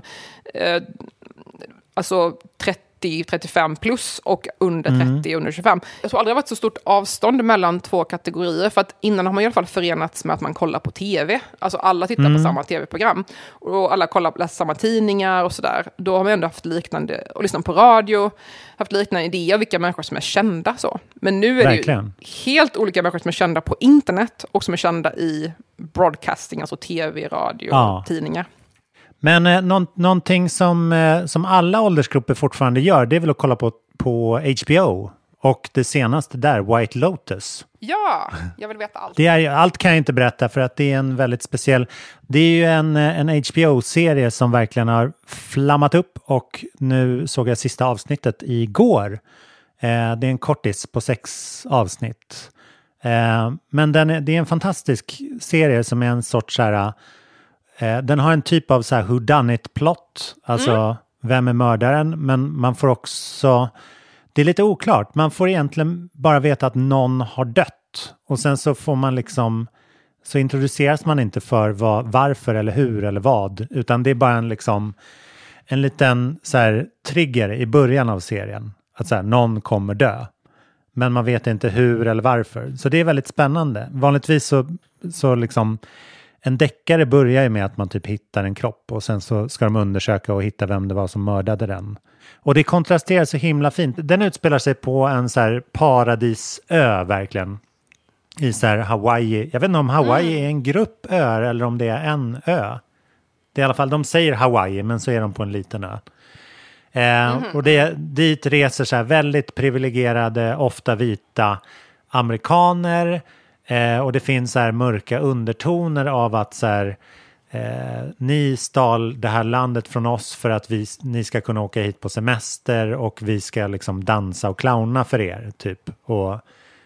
alltså 30-35 plus och under 30 under 25. Jag tror aldrig det har varit så stort avstånd mellan två kategorier, för att innan har man i alla fall förenats med att man kollar på tv. Alltså alla tittar på samma tv-program och alla läser samma tidningar och sådär. Då har man ändå haft liknande, och lyssnat på radio, haft liknande idéer av vilka människor som är kända så. Men nu är det ju helt olika människor som är kända på internet och som är kända i broadcasting, alltså tv, radio, tidningar. Men någonting som alla åldersgrupper fortfarande gör, det är väl att kolla på HBO. Och det senaste där, White Lotus. Ja, jag vill veta allt. Allt kan jag inte berätta för att det är en väldigt speciell... Det är ju en HBO-serie som verkligen har flammat upp, och nu såg jag sista avsnittet igår. Det är en kortis på 6 avsnitt. Men det är en fantastisk serie som är en sorts så här... Den har en typ av så här whodunit-plot, alltså vem är mördaren, men man får också, det är lite oklart, man får egentligen bara veta att någon har dött, och sen så får man liksom, så introduceras man inte för varför eller hur eller vad, utan det är bara en liten så här trigger i början av serien, att så här, någon kommer dö, men man vet inte hur eller varför, så det är väldigt spännande. Vanligtvis så liksom en deckare börjar ju med att man typ hittar en kropp, och sen så ska de undersöka och hitta vem det var som mördade den. Och det kontrasterar så himla fint. Den utspelar sig på en så här paradisö verkligen. I så här Hawaii. Jag vet inte om Hawaii är en grupp öar eller om det är en ö. Det är i alla fall, de säger Hawaii, men så är de på en liten ö. Och dit reser så här väldigt privilegierade, ofta vita amerikaner. Och det finns så här mörka undertoner av att så här, ni stal det här landet från oss för att ni ska kunna åka hit på semester, och vi ska liksom dansa och clowna för er typ. Och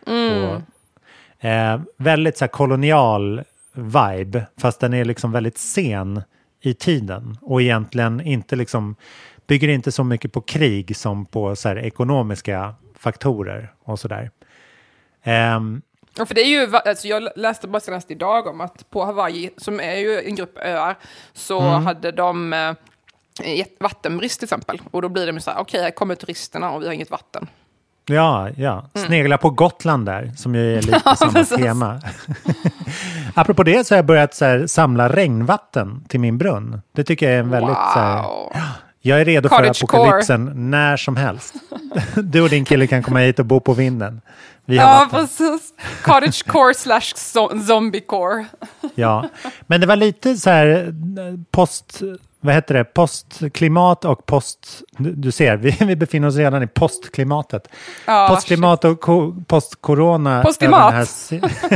väldigt så här kolonial vibe, fast den är liksom väldigt sen i tiden och egentligen inte liksom, bygger inte så mycket på krig som på så här ekonomiska faktorer och sådär. Ja, för det är ju, alltså jag läste bara senast idag om att på Hawaii, som är ju en grupp öar, så hade de vattenbrist till exempel. Och då blir det så här, okej, här kommer turisterna och vi har inget vatten. Ja. Snegla på Gotland där, som ju är lite samma tema. Apropå det så har jag börjat så här, samla regnvatten till min brunn. Det tycker jag är en väldigt... Så här, jag är redo för apokalypsen när som helst. Du och din kille kan komma hit och bo på vinden. Ja, precis. Cottagecore /zombiecore. Ja, men det var lite så här postklimat och du ser, vi befinner oss redan i postklimatet. Ja, postklimat och postcorona Postklimat.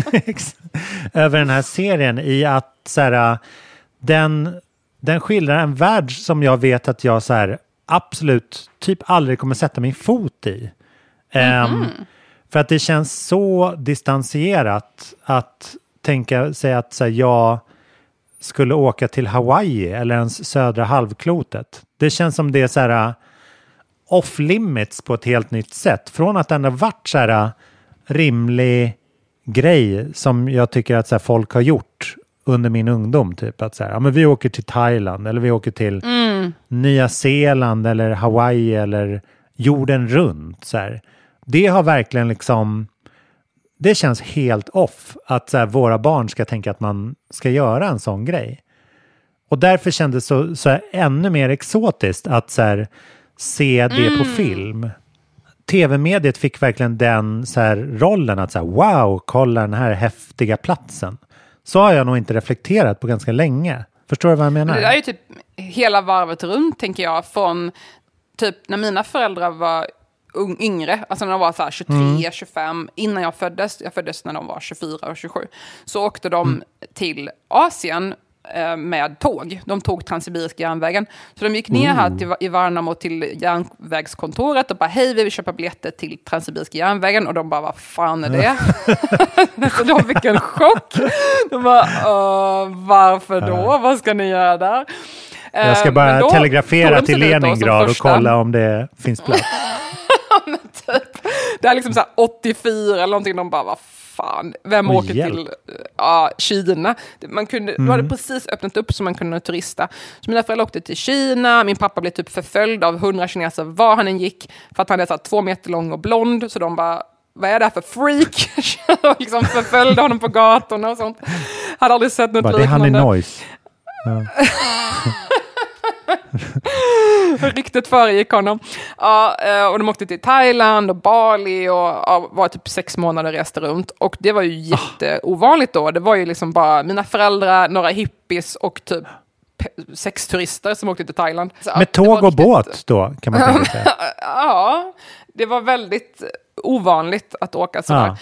över den här serien i att så här, den skildrar en värld som jag vet att jag så här absolut typ aldrig kommer sätta min fot i. För att det känns så distanserat att tänka sig att så här, jag skulle åka till Hawaii eller ens södra halvklotet. Det känns som det är så här off limits på ett helt nytt sätt. Från att den har varit så här rimlig grej som jag tycker att så här, folk har gjort under min ungdom. Typ att så här, ja, men vi åker till Thailand eller vi åker till Nya Zeeland eller Hawaii eller jorden runt. Så här. Det har verkligen liksom... Det känns helt off att så här, våra barn ska tänka att man ska göra en sån grej. Och därför kändes det så här, ännu mer exotiskt att så här, se det på film. TV-mediet fick verkligen den så här, rollen att så här, wow, kolla den här häftiga platsen. Så har jag nog inte reflekterat på ganska länge. Förstår du vad jag menar? Det är ju typ hela varvet runt, tänker jag, från typ när mina föräldrar var yngre, alltså när de var så här 23, 25, innan jag föddes när de var 24 och 27, så åkte de till Asien med tåg. De tog Transsibiriska järnvägen. Så de gick ner här i Värnamo till järnvägskontoret och bara, hej, vi vill köpa biljetter till Transsibiriska järnvägen. Och de bara, vad fan är det? Så de fick en chock. De bara, varför då? Vad ska ni göra där? Jag ska bara telegrafera till Leningrad och kolla om det finns plats. Typ. Det är liksom så här 84 eller någonting. De bara, vad fan, vem åker till Kina? De hade precis öppnat upp så man kunde turista. Så mina föräldrar åkte till Kina. Min pappa blev typ förföljd av 100 kineser var han än gick. För att han är så här 2 meter lång och blond. Så de bara, vad är det här för freak? Liksom förföljde honom på gatorna och sånt. Hade aldrig sett något liknande. Det är han i noise. Ja. Riktigt föregick honom. Och de åkte till Thailand och Bali och var typ 6 månader reste runt. Och det var ju jätteovanligt då. Det var ju liksom bara mina föräldrar, några hippies och typ 6 turister som åkte till Thailand. Så, med tåg och båt då, kan man tänka sig. Ja, det var väldigt ovanligt att åka sådär.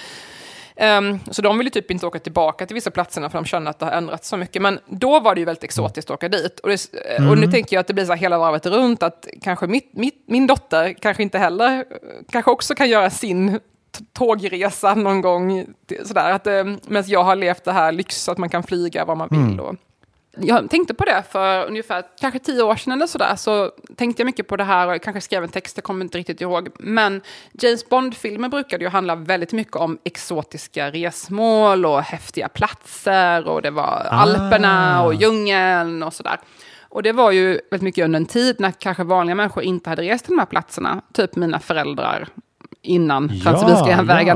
Så de ville typ inte åka tillbaka till vissa platserna för de kände att det har ändrats så mycket. Men då var det ju väldigt exotiskt att åka dit. Och nu tänker jag att det blir så hela varvet runt att kanske min dotter kanske inte heller, kanske också kan göra sin tågresa någon gång. Sådär, medan jag har levt det här lyx att man kan flyga var man vill och jag tänkte på det för ungefär kanske 10 år sedan eller sådär, så tänkte jag mycket på det här och kanske skrev en text, jag kommer inte riktigt ihåg. Men James Bond-filmer brukade ju handla väldigt mycket om exotiska resmål och häftiga platser och det var Alperna och djungeln och sådär. Och det var ju väldigt mycket under en tid när kanske vanliga människor inte hade rest till de här platserna, typ mina föräldrar innan Transsibiriska järnvägen.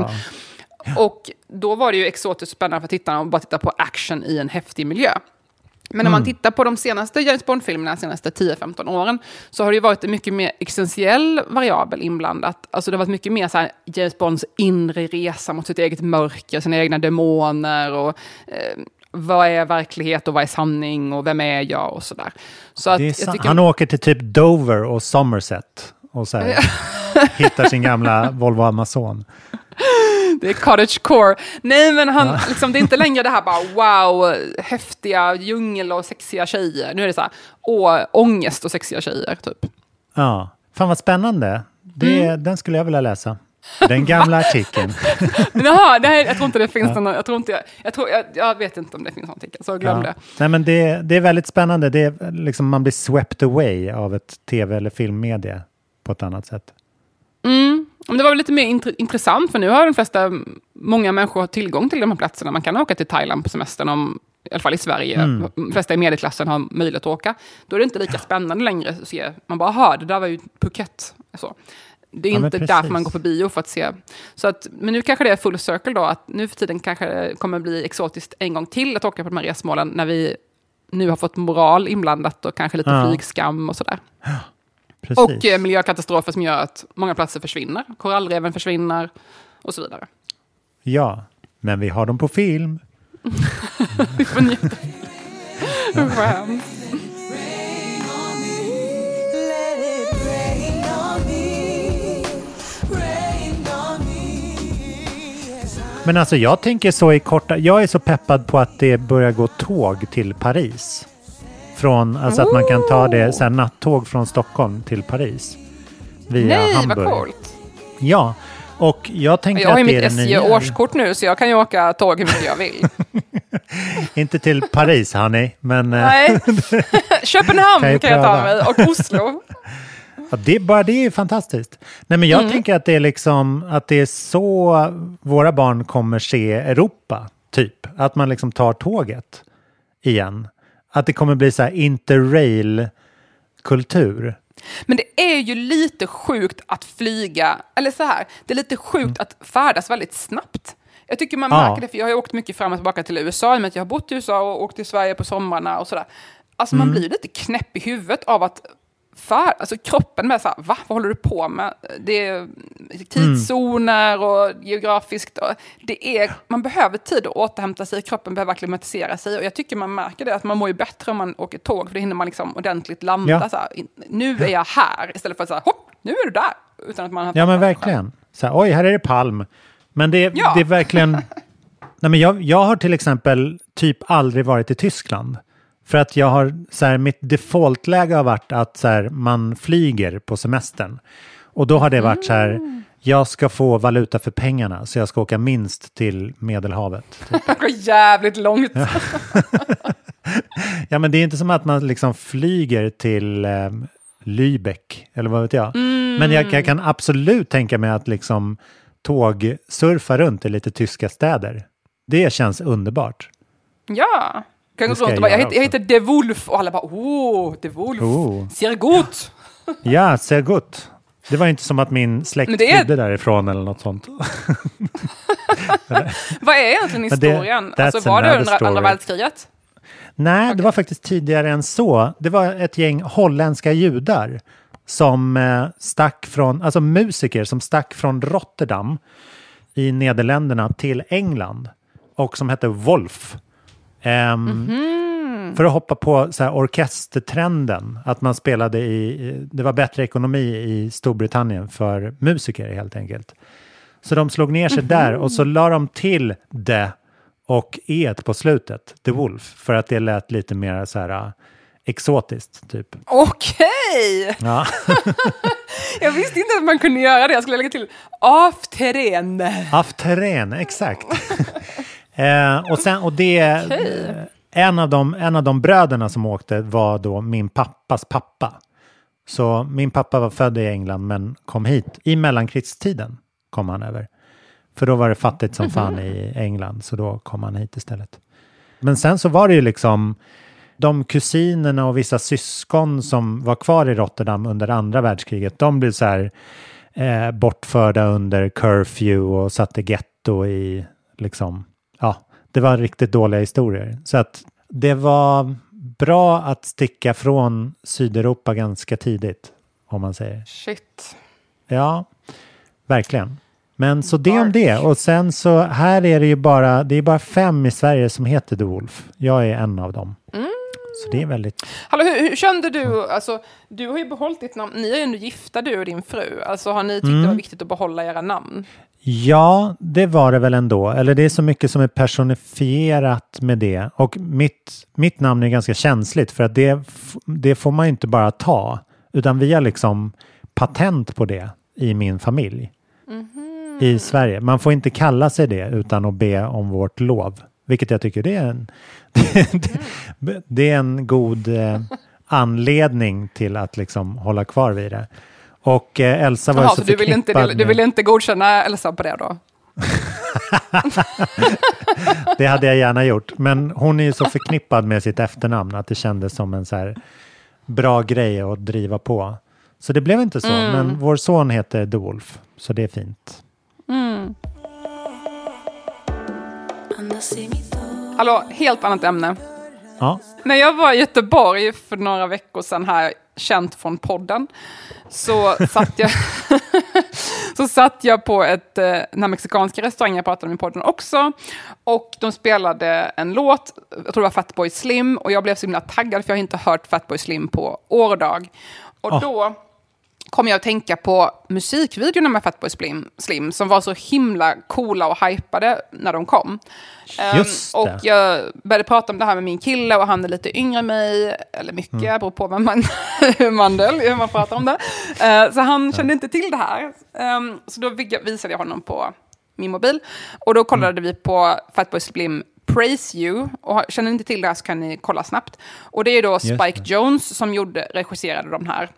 Och då var det ju exotiskt spännande för tittarna att bara titta på action i en häftig miljö. Men när man tittar på de senaste James Bond-filmerna, de senaste 10-15 åren, så har det ju varit en mycket mer existentiell variabel inblandat. Alltså det har varit mycket mer så här James Bonds inre resa mot sitt eget mörker, sina egna demoner och vad är verklighet och vad är sanning och vem är jag och sådär. Så att jag tycker... Han åker till typ Dover och Somerset och så här, hittar sin gamla Volvo Amazon. Det är cottagecore. Nej, men han, liksom, det är inte längre det här bara wow, häftiga djungel och sexiga tjejer. Nu är det så här, ångest och sexiga tjejer typ. Ja, fan vad spännande. Den skulle jag vilja läsa. Den gamla artikeln. Jaha, jag tror inte det finns någon, jag vet inte om det finns någon artikel, så glöm det. Nej, men det är väldigt spännande. Det är liksom, man blir swept away av ett tv- eller filmmedia på ett annat sätt. Det var väl lite mer intressant, för nu har många människor har tillgång till de här platserna. Man kan åka till Thailand på semestern, i alla fall i Sverige. De flesta i medelklassen har möjlighet att åka. Då är det inte lika spännande längre att se. Man bara, det där var ju Phuket. Så. Det är inte därför man går på bio för att se. Men nu kanske det är full circle då, att nu för tiden kanske det kommer bli exotiskt en gång till att åka på de här resmålen när vi nu har fått moral inblandat och kanske lite flygskam och sådär. Precis. Och miljökatastrofer som gör att många platser försvinner. Korallreven försvinner och så vidare. Ja, men vi har dem på film. Vi får njuta. Vad hemskt. Men alltså jag tänker så i korta... Jag är så peppad på att det börjar gå tåg till Paris. Alltså att man kan ta det så här, nattåg från Stockholm till Paris. Via Hamburg. Vad coolt. Ja, och jag tänker jag att har det ju är mitt SJ-årskort nu så jag kan ju åka tåg hur mycket jag vill. Inte till Paris, honey, men... Nej, Köpenhamn kan jag ta mig och Oslo. Ja, det är fantastiskt. Nej, men jag tänker att det är liksom att det är så våra barn kommer se Europa, typ. Att man liksom tar tåget igen. Att det kommer bli så här interrail-kultur. Men det är ju lite sjukt att flyga, eller så här, det är lite sjukt att färdas väldigt snabbt. Jag tycker man märker det, för jag har ju åkt mycket fram och tillbaka till USA, men jag har bott i USA och åkt till Sverige på sommarna och sådär. Alltså man blir lite knäpp i huvudet av att alltså kroppen med så här, vad håller du på med? Det är tidszoner och geografiskt. Och man behöver tid att återhämta sig, kroppen behöver akklimatisera sig. Och jag tycker man märker det, att man mår ju bättre om man åker tåg, för då hinner man liksom ordentligt landa. Ja. Så här, nu är jag här, istället för att säga, nu är du där. Utan att man har men verkligen. Så här, oj, här är det Palm. Men det är verkligen... Nej, men jag har till exempel typ aldrig varit i Tyskland. För att jag har så här, mitt defaultläge har varit att så här, man flyger på semestern. Och då har det varit så här, jag ska få valuta för pengarna, så jag ska åka minst till Medelhavet. Typ. Det går jävligt långt. Ja, men det är inte som att man liksom flyger till Lübeck, eller vad vet jag. Men jag kan absolut tänka mig att liksom tågsurfa runt i lite tyska städer. Det känns underbart. Ja. Kan gå runt och bara, jag heter De Wolf, och alla bara, De Wolf, ser gut. Ja, ser gut. Det var inte som att min släkt flydde därifrån eller något sånt. Vad är egentligen historien? Alltså, var det under andra världskriget? Nej, det var faktiskt tidigare än så. Det var ett gäng holländska judar som stack från, alltså musiker som stack från Rotterdam i Nederländerna till England, och som hette Wolf. För att hoppa på så här orkestertrenden, att man spelade det var bättre ekonomi i Storbritannien för musiker helt enkelt. Så de slog ner sig där, och så la de till det och på slutet, The Wolf, för att det lät lite mer så här exotiskt typ. Okej! Ja. Jag visste inte att man kunde göra det. Jag skulle lägga till afterren. Afterren, exakt. Och det en av de bröderna som åkte var då min pappas pappa. Så min pappa var född i England men kom hit i mellankrigstiden, kom han över. För då var det fattigt som fan i England, så då kom han hit istället. Men sen så var det ju liksom de kusinerna och vissa syskon som var kvar i Rotterdam under andra världskriget, de blev så här bortförda under curfew och satte getto i liksom, det var riktigt dåliga historier. Så att det var bra att sticka från Sydeuropa ganska tidigt, om man säger. Shit. Ja, verkligen. Men så det om det. Och sen så här är det ju bara 5 i Sverige som heter The Wolf. Jag är en av dem. Så det är väldigt... Hallå, hur kände du? Alltså, du har ju behållit ditt namn. Ni är ju ändå gifta, du och din fru. Alltså, har ni tyckt det var viktigt att behålla era namn? Ja, det var det väl ändå. Eller det är så mycket som är personifierat med det. Och mitt namn är ganska känsligt, för att det får man ju inte bara ta. Utan vi har liksom patent på det i min familj. I Sverige. Man får inte kalla sig det utan att be om vårt lov. Vilket jag tycker det är en god anledning till att liksom hålla kvar vid det. Och Elsa var ju så förknippad du vill inte godkänna Elsa på det då? Det hade jag gärna gjort. Men hon är ju så förknippad med sitt efternamn att det kändes som en så här bra grej att driva på. Så det blev inte så. Men vår son heter The Wolf. Så det är fint. Hallå, helt annat ämne. Ja. När jag var i Göteborg för några veckor sedan här, känt från podden, så satt jag Så satt jag på den här mexikanska restaurangen jag pratade om i podden också. Och de spelade en låt, jag tror det var Fatboy Slim. Och jag blev så himla taggad för jag har inte hört Fatboy Slim på år och dag. Och då kom jag att tänka på musikvideorna med Fatboy Slim som var så himla coola och hypade när de kom. Och jag började prata om det här med min kille och han är lite yngre än mig, eller mycket, beror på hur man pratar om det. Så han kände inte till det här. Så då visade jag honom på min mobil och då kollade vi på Fatboy Slim Praise You, och känner ni inte till det här så kan ni kolla snabbt. Och det är då Spike Jonze som regisserade de här.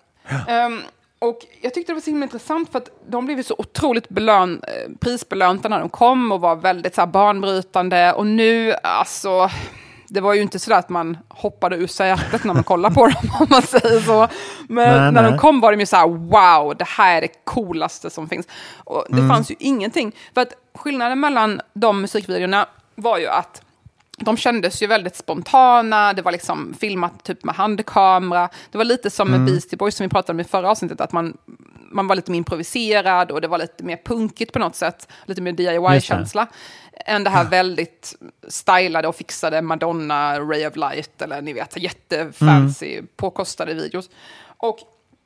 Och jag tyckte det var så himla intressant för att de blev så otroligt prisbelönta när de kom och var väldigt så här banbrytande. Och nu, alltså, det var ju inte så där att man hoppade ur sätet när man kollade på dem, om man säger så. Men när de kom var de ju så här, wow, det här är det coolaste som finns. Och det fanns ju ingenting. För att skillnaden mellan de musikvideorna var ju att de kändes ju väldigt spontana. Det var liksom filmat typ med handkamera. Det var lite som med Beastie Boys som vi pratade om i förra avsnittet. Att man var lite mer improviserad och det var lite mer punkigt på något sätt. Lite mer DIY-känsla. Än det här väldigt stylade och fixade Madonna, Ray of Light eller ni vet, jättefancy, påkostade videos. Och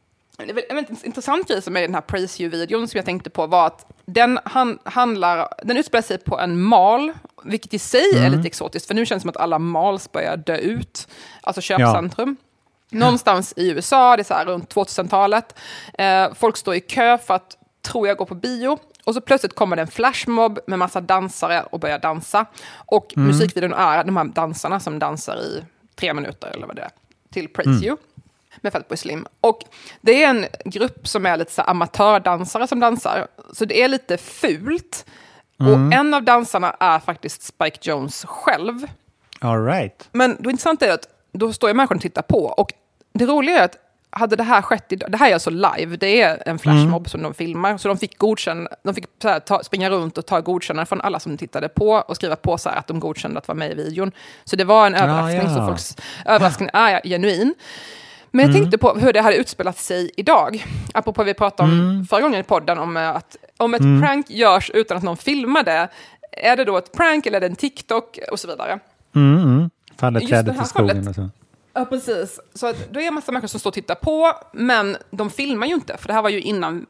en väldigt intressant grej som är den här Praise You-videon som jag tänkte på var att den utspelar sig på en mall, vilket i sig är lite exotiskt, för nu känns det som att alla malls börjar dö ut, alltså köpcentrum. Någonstans i USA, det är så här runt 2000-talet. Folk står i kö för att, tror jag, gå på bio. Och så plötsligt kommer det en flashmob med massa dansare och börjar dansa. Och musikvideon är de här dansarna som dansar i 3 minuter eller vad det är, till Praise You med Fatboy Slim. Och det är en grupp som är lite så amatördansare som dansar. Så det är lite fult. Och en av dansarna är faktiskt Spike Jonze själv. All right. Men det intressanta är att då står ju människan och tittar på. Och det roliga är att hade det här skett idag, det här är alltså live, det är en flashmob som de filmar, så de fick så här, springa runt och ta godkännande från alla som tittade på och skriva på så här att de godkände att vara med i videon. Så det var en överraskning, så folks överraskning är genuin. Men jag tänkte på hur det hade utspelat sig idag. Apropå vi pratade om förra gången i podden om att om ett prank görs utan att någon filmar det, är det då ett prank eller är det en TikTok och så vidare. Faller trädet i skogen och så. Ja, precis. Så att då är det en massa människor som står och tittar på, men de filmar ju inte, för det här var ju innan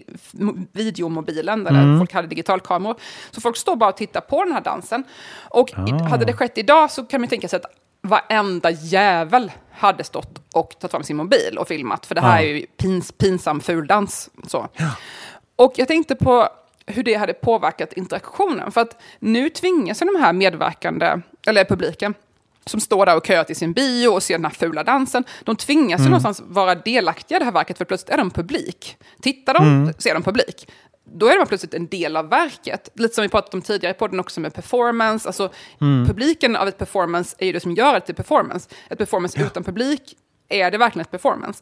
videomobilen, där folk hade digitalkameror. Så folk står bara och tittar på den här dansen. Och hade det skett idag så kan man tänka sig att varenda jävel hade stått och tagit fram sin mobil och filmat, för det här är ju pinsam fuldans. Så. Och jag tänkte på hur det hade påverkat interaktionen, för att nu tvingas de här medverkande, eller publiken, som står där och köar till sin bio och ser den här fula dansen, de tvingas ju någonstans vara delaktiga i det här verket, för plötsligt är de publik. Tittar de, ser de publik. Då är de plötsligt en del av verket. Lite som vi pratat om tidigare på den också med performance. Alltså publiken av ett performance är ju det som gör det till performance. Ett performance utan publik, är det verkligen ett performance?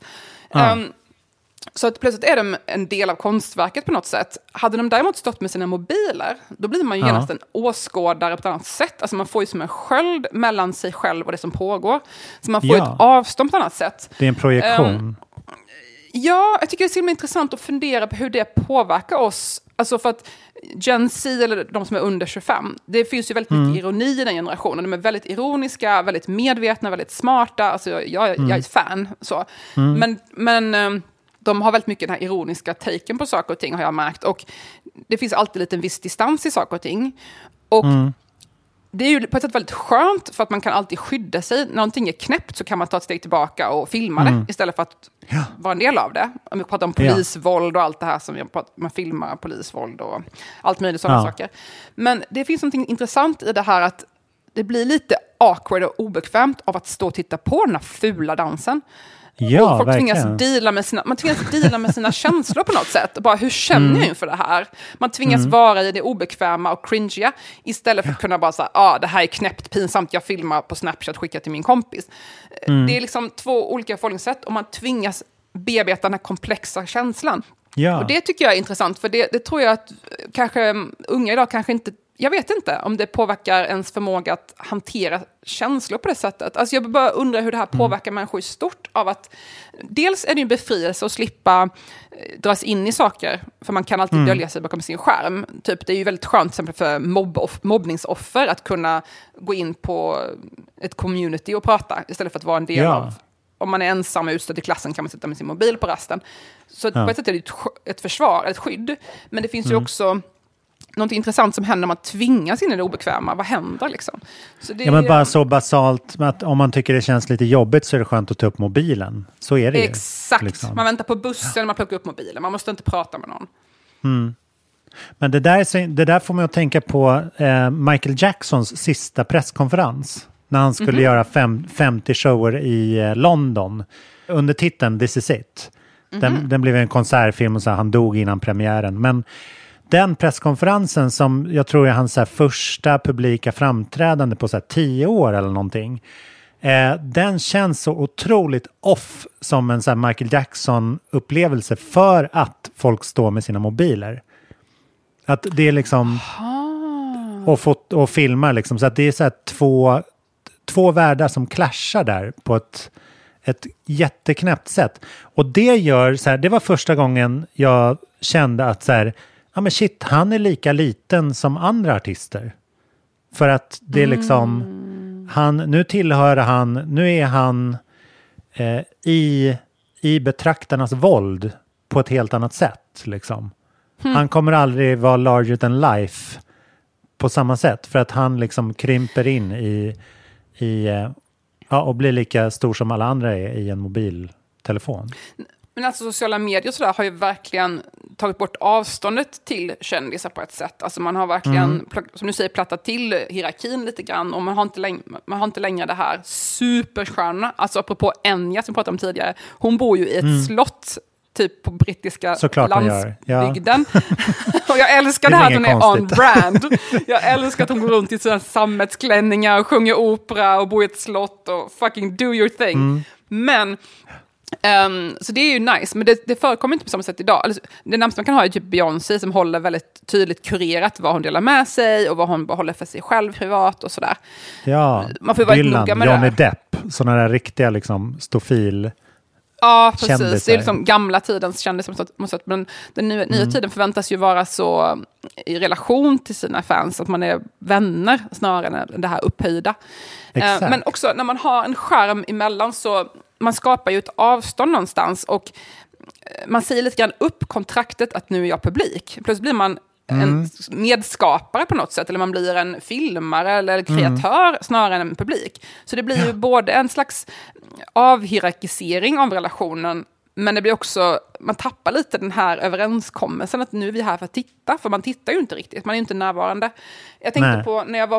Så att plötsligt är de en del av konstverket på något sätt. Hade de däremot stått med sina mobiler, då blir man ju genast en åskådare på ett annat sätt. Alltså man får ju som en sköld mellan sig själv och det som pågår. Så man får ett avstånd på ett annat sätt. Det är en projektion. Ja, jag tycker det är så intressant att fundera på hur det påverkar oss. Alltså för att Gen Z, eller de som är under 25, det finns ju väldigt mycket ironi i den generationen. De är väldigt ironiska, väldigt medvetna, väldigt smarta. Alltså jag är ett fan. Så. Men de har väldigt mycket den här ironiska taken på saker och ting, har jag märkt. Och det finns alltid lite en viss distans i saker och ting. Och det är ju på ett sätt väldigt skönt, för att man kan alltid skydda sig. När någonting är knäppt så kan man ta ett steg tillbaka och filma det, istället för att vara en del av det. Om vi pratar om polisvåld och allt det här som man filmar, polisvåld och allt möjligt sådana saker. Men det finns någonting intressant i det här, att det blir lite awkward och obekvämt av att stå och titta på den här fula dansen. Ja, folk verkligen. Man tvingas deala med sina känslor på något sätt. Bara, hur känner jag inför det här? Man tvingas vara i det obekväma och cringiga, istället för att kunna bara säga, det här är knäppt pinsamt, jag filmar på Snapchat, skickar till min kompis. Det är liksom 2 olika förhållningssätt, och man tvingas bearbeta den här komplexa känslan. Och det tycker jag är intressant, för det tror jag att kanske unga idag kanske inte jag vet inte om det påverkar ens förmåga att hantera känslor på det sättet. Alltså jag bara undrar hur det här påverkar människor i stort av att dels är det en befrielse att slippa dras in i saker, för man kan alltid dölja sig bakom sin skärm. Typ, det är ju väldigt skönt till exempel för mobbningsoffer att kunna gå in på ett community och prata istället för att vara en del av. Om man är ensam och utstött i klassen kan man sitta med sin mobil på rasten. Så på ett sätt är det ett försvar, ett skydd. Men det finns ju också något intressant som händer när man tvingas in i det obekväma. Vad händer liksom? Så det men bara så basalt att om man tycker det känns lite jobbigt så är det skönt att ta upp mobilen. Så är det exakt. ju. Liksom. Man väntar på bussen, man plockar upp mobilen. Man måste inte prata med någon. Men det där får man att tänka på Michael Jacksons sista presskonferens. När han skulle göra 50 shower i London. Under titeln This is it. Den blev en konsertfilm och så han dog innan premiären. Men den presskonferensen som jag tror är hans så här första publika framträdande på så här 10 år eller någonting. Den känns så otroligt off som en så här Michael Jackson-upplevelse för att folk står med sina mobiler. Att det är liksom och filmar liksom. Så att det är så här två världar som clashar där på ett jätteknäppt sätt. Och det gör så här, det var första gången jag kände att så här, ja men shit, han är lika liten som andra artister. För att det är liksom nu är han i betraktarnas våld på ett helt annat sätt liksom. Han kommer aldrig vara larger than life på samma sätt för att han liksom krymper in och blir lika stor som alla andra är i en mobiltelefon. Men alltså sociala medier så där har ju verkligen tagit bort avståndet till kändisar på ett sätt. Alltså man har verkligen, som du säger, plattat till hierarkin lite grann. Och man har inte längre det här superstjärnorna. Alltså apropå Enya som vi pratade om tidigare. Hon bor ju i ett slott typ på brittiska landsbygden. Ja. Och jag älskar det här att hon är on brand. Jag älskar att hon går runt i sina sammetsklänningar och sjunger opera och bor i ett slott och fucking do your thing. Men så det är ju nice, men det förekommer inte på samma sätt idag. Alltså, det närmaste man kan ha är typ Beyoncé som håller väldigt tydligt kurerat vad hon delar med sig och vad hon behåller för sig själv privat och sådär. Ja, man får vara noga med Johnny Depp, sådana där riktiga liksom stofil. Ja, precis. Kändisar. Det är liksom gamla tidens kändisar. Men den nya tiden förväntas ju vara så i relation till sina fans att man är vänner snarare än det här upphöjda. Men också när man har en skärm emellan så man skapar ju ett avstånd någonstans och man säger lite grann upp kontraktet att nu är jag publik. Plötsligt blir man en medskapare på något sätt, eller man blir en filmare eller kreatör snarare än en publik. Så det blir ju både en slags avhierarkisering av relationen, men det blir också, man tappar lite den här överenskommelsen att nu är vi här för att titta, för man tittar ju inte riktigt, man är ju inte närvarande. Jag tänkte på när jag var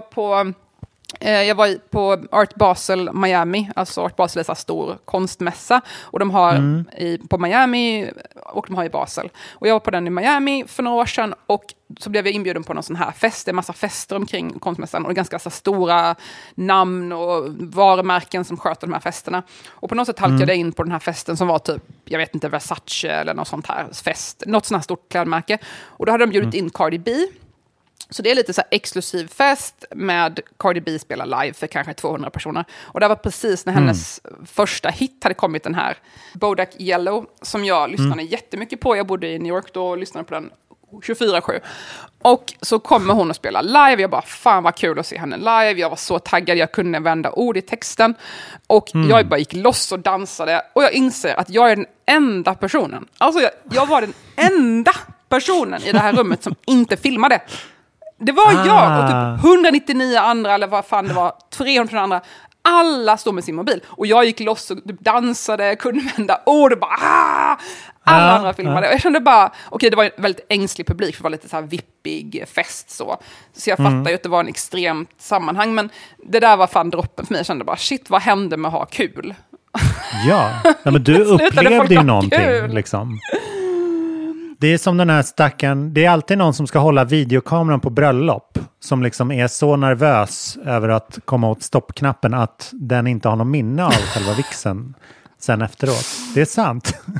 på Art Basel Miami, alltså Art Basel är en stor konstmässa och de har på Miami och de har i Basel. Och jag var på den i Miami för några år sedan och så blev jag inbjuden på någon sån här fest, en massa fester omkring konstmässan och ganska så stora namn och varumärken som sköter de här festerna. Och på något sätt halkade jag in på den här festen som var typ, jag vet inte, Versace eller något sånt här fest, något sånt här stort klädmärke. Och då hade de bjudit in Cardi B. Så det är lite så här exklusiv fest med Cardi B spelar live för kanske 200 personer. Och det var precis när hennes första hit hade kommit, den här Bodak Yellow, som jag lyssnade jättemycket på. Jag bodde i New York då och lyssnade på den 24/7. Och så kommer hon och spelar live. Jag bara, fan vad kul att se henne live. Jag var så taggad, jag kunde vända ord i texten. Och jag bara gick loss och dansade. Och jag inser att jag är den enda personen. Alltså jag var den enda personen i det här rummet som inte filmade. Det var jag och typ 199 andra, eller vad fan det var, 300 andra. Alla stod med sin mobil. Och jag gick loss och dansade, kunde vända ord och bara alla andra filmade. Och jag kände bara, okej, det var en väldigt ängslig publik, för det var lite så här vippig fest så jag fattar ju att det var en extremt sammanhang, men det där var fan droppen för mig. Jag kände bara, shit, vad hände med att ha kul? Ja, men du upplevde ju någonting liksom. Det är som den här stackaren, det är alltid någon som ska hålla videokameran på bröllop som liksom är så nervös över att komma åt stoppknappen att den inte har någon minne av själva vixen sen efteråt. Det är sant.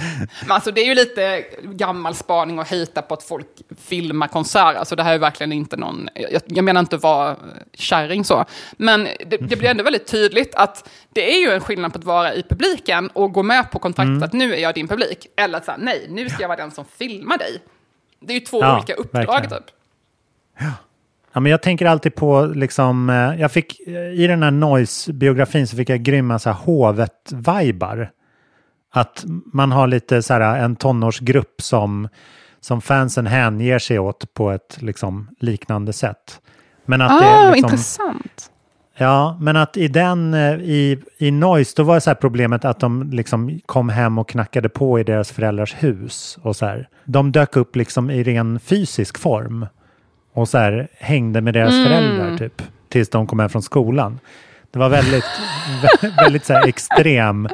Men alltså det är ju lite gammal spaning att hejta på att folk filmar konserter. Alltså det här är verkligen inte någon... Jag menar inte att vara kärring så. Men det blir ändå väldigt tydligt att det är ju en skillnad på att vara i publiken och gå med på kontraktet att nu är jag din publik. Eller att säga nej, nu ska jag vara den som filmar dig. Det är ju två olika uppdrag verkligen. typ. Ja, men jag tänker alltid på liksom, jag fick i den här Noise-biografin så fick jag grymma så här hovet-vibar. Att man har lite så här en tonårsgrupp som fansen hänger sig åt på ett liksom liknande sätt. Men att det är liksom, intressant. Ja, men att i Noise då var det så här problemet att de liksom kom hem och knackade på i deras föräldrars hus och så här. De dök upp liksom i ren fysisk form. Och så här hängde med deras föräldrar typ. Tills de kom hem från skolan. Det var väldigt, väldigt så här extrem.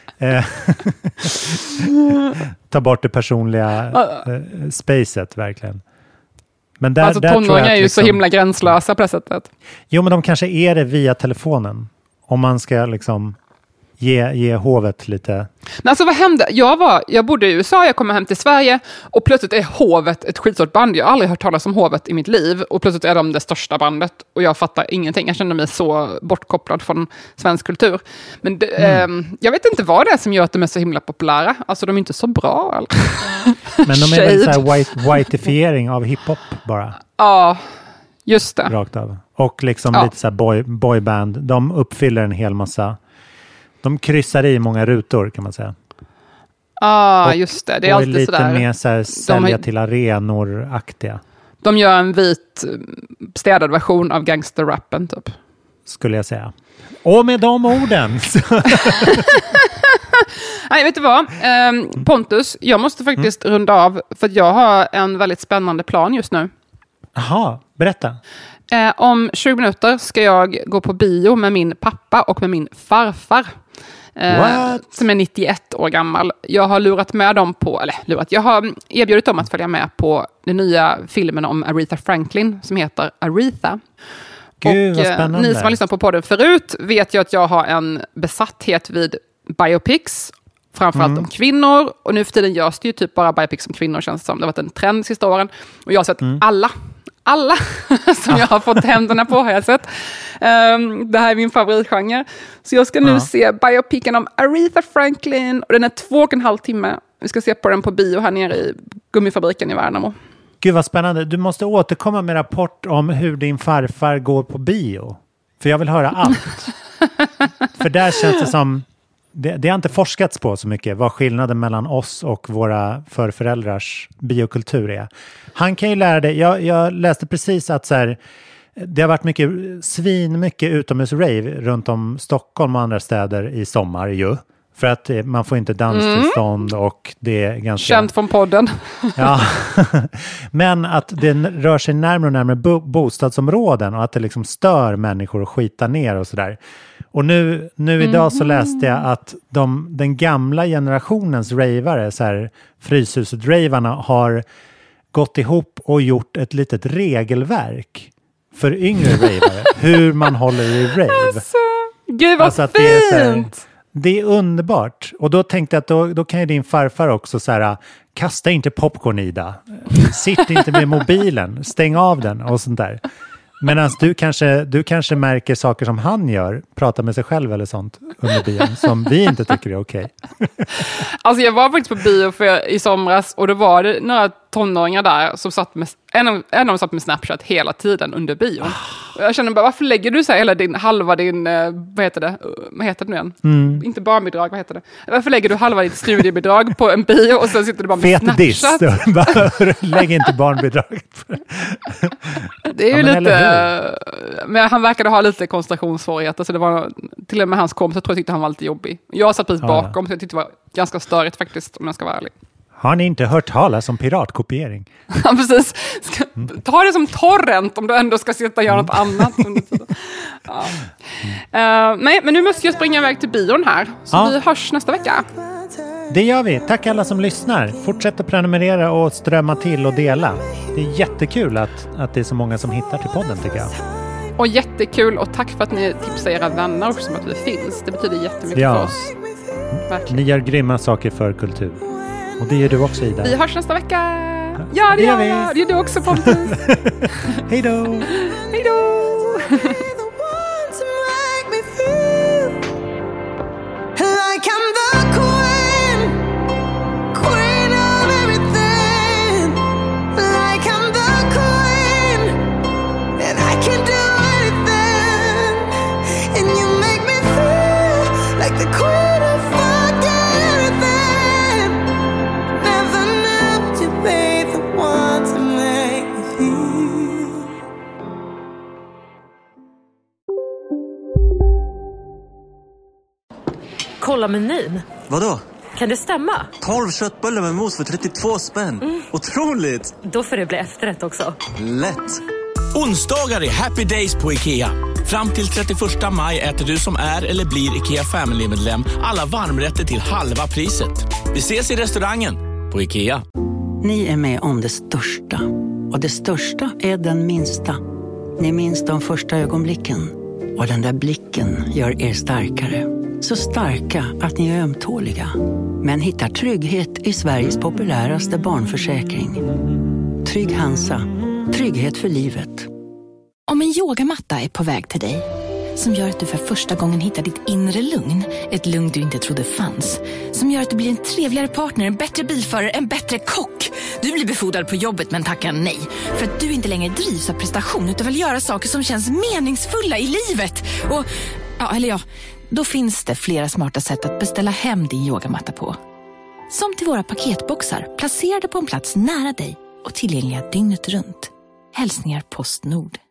Ta bort det personliga spacet verkligen. Men där, alltså tonåringar är ju liksom så himla gränslösa på det sättet. Jo, men de kanske är det via telefonen. Om man ska liksom ge hovet lite... Men alltså vad hände? Jag bodde i USA, jag kommer hem till Sverige och plötsligt är hovet ett skitstort band. Jag har aldrig hört talas om hovet i mitt liv och plötsligt är de det största bandet och jag fattar ingenting. Jag känner mig så bortkopplad från svensk kultur. Men jag vet inte vad det är som gör att de är så himla populära. Alltså de är inte så bra. Eller? Men de är väl så här whiteifiering av hiphop bara. Ja, just det. Rakt av. Och liksom lite så här boyband. De uppfyller en hel massa... De kryssar i många rutor kan man säga. Just det. Det är alltid lite sådär. Mer så här sälja till arenor-aktiga. De gör en vit städad version av gangsterrappen typ. Skulle jag säga. Och med de orden. Nej, vet du vad? Pontus, jag måste faktiskt runda av för att jag har en väldigt spännande plan just nu. Jaha, berätta. Om 20 minuter ska jag gå på bio med min pappa och med min farfar. Som är 91 år gammal. Jag har jag har erbjudit dem att följa med på den nya filmen om Aretha Franklin som heter Aretha. Gud, vad spännande. Ni som har lyssnat på podden förut vet ju att jag har en besatthet vid biopics, framförallt om kvinnor. Och nu för tiden görs det ju typ bara biopics om kvinnor, känns det som. Det har varit en trend de sista åren. Och jag har sett alla som jag har fått händerna på har jag sett. Det här är min favoritgenre. Så jag ska nu se biopicen om Aretha Franklin. Och den är 2,5 timme. Vi ska se på den på bio här nere i gummifabriken i Värnamo. Gud vad spännande. Du måste återkomma med rapport om hur din farfar går på bio. För jag vill höra allt. För där känns det som... Det har inte forskats på så mycket vad skillnaden mellan oss och våra förföräldrars biokultur är. Han kan ju lära dig, jag läste precis att så här, det har varit mycket utomhus-rave runt om Stockholm och andra städer i sommar ju. För att man får inte danstillstånd och det är ganska... Känt från podden. Ja, men att det rör sig närmare och närmare bostadsområden och att det liksom stör människor och skitar ner och sådär. Och nu idag så läste jag att den gamla generationens ravare, så här Fryshuset-ravarna, har gått ihop och gjort ett litet regelverk för yngre ravare. Hur man håller i rave. Alltså, gud vad fint! Det är underbart. Och då tänkte jag att då kan ju din farfar också så här, kasta inte popcorn, Ida. Sitt inte med mobilen. Stäng av den och sånt där. Medan du kanske märker saker som han gör, pratar med sig själv eller sånt under bion, som vi inte tycker är okej. Alltså jag var faktiskt på bio i somras och då var det några tonåringar där som satt med, en av dem satt med Snapchat hela tiden under bion. Och jag känner bara, varför lägger du så här halva din, vad heter det nu igen? Inte barnbidrag, vad heter det? Varför lägger du halva ditt studiebidrag på en bio och sen sitter du bara med Snapchat? Lägg inte barnbidraget. Det är ju lite, men han verkade ha lite koncentrationssvårigheter, så det var till och med hans kompisar tror jag tyckte han var lite jobbig. Jag satt precis bakom, så jag tyckte det var ganska störigt faktiskt, om jag ska vara ärlig. Har ni inte hört talas om piratkopiering? Ja, precis. Ta det som torrent om du ändå ska sitta och göra något annat. Ja. Nej, men nu måste jag springa iväg till bion här. Så vi hörs nästa vecka. Det gör vi. Tack alla som lyssnar. Fortsätt att prenumerera och strömma till och dela. Det är jättekul att det är så många som hittar till podden, tycker jag. Och jättekul, och tack för att ni tipsar era vänner också om att vi finns. Det betyder jättemycket för oss. Verkligen. Ni gör grymma saker för kultur. Och det gör du också, Ida. Vi hörs nästa vecka. Ja, det gör vi. Det gör du också, Pontus. Hej då. Hej då. Kolla menyn. Vadå? Kan det stämma? 12 köttbullar med mos för 32 spänn. Otroligt! Då får det bli efterrätt också. Lätt! Onsdagar är happy days på IKEA. Fram till 31 maj äter du som är eller blir IKEA Family-medlem alla varmrätter till halva priset. Vi ses i restaurangen på IKEA. Ni är med om det största. Och det största är den minsta. Ni minns de första ögonblicken. Och den där blicken gör er starkare. Så starka att ni är ömtåliga. Men hittar trygghet i Sveriges populäraste barnförsäkring. Trygg Hansa. Trygghet för livet. Om en yogamatta är på väg till dig, som gör att du för första gången hittar ditt inre lugn, ett lugn du inte trodde fanns, som gör att du blir en trevligare partner, en bättre bilförare, en bättre kock. Du blir befordrad på jobbet men tackar nej, för att du inte längre drivs av prestation utan vill göra saker som känns meningsfulla i livet. Och, då finns det flera smarta sätt att beställa hem din yogamatta på. Som till våra paketboxar, placerade på en plats nära dig och tillgängliga dygnet runt. Hälsningar Postnord.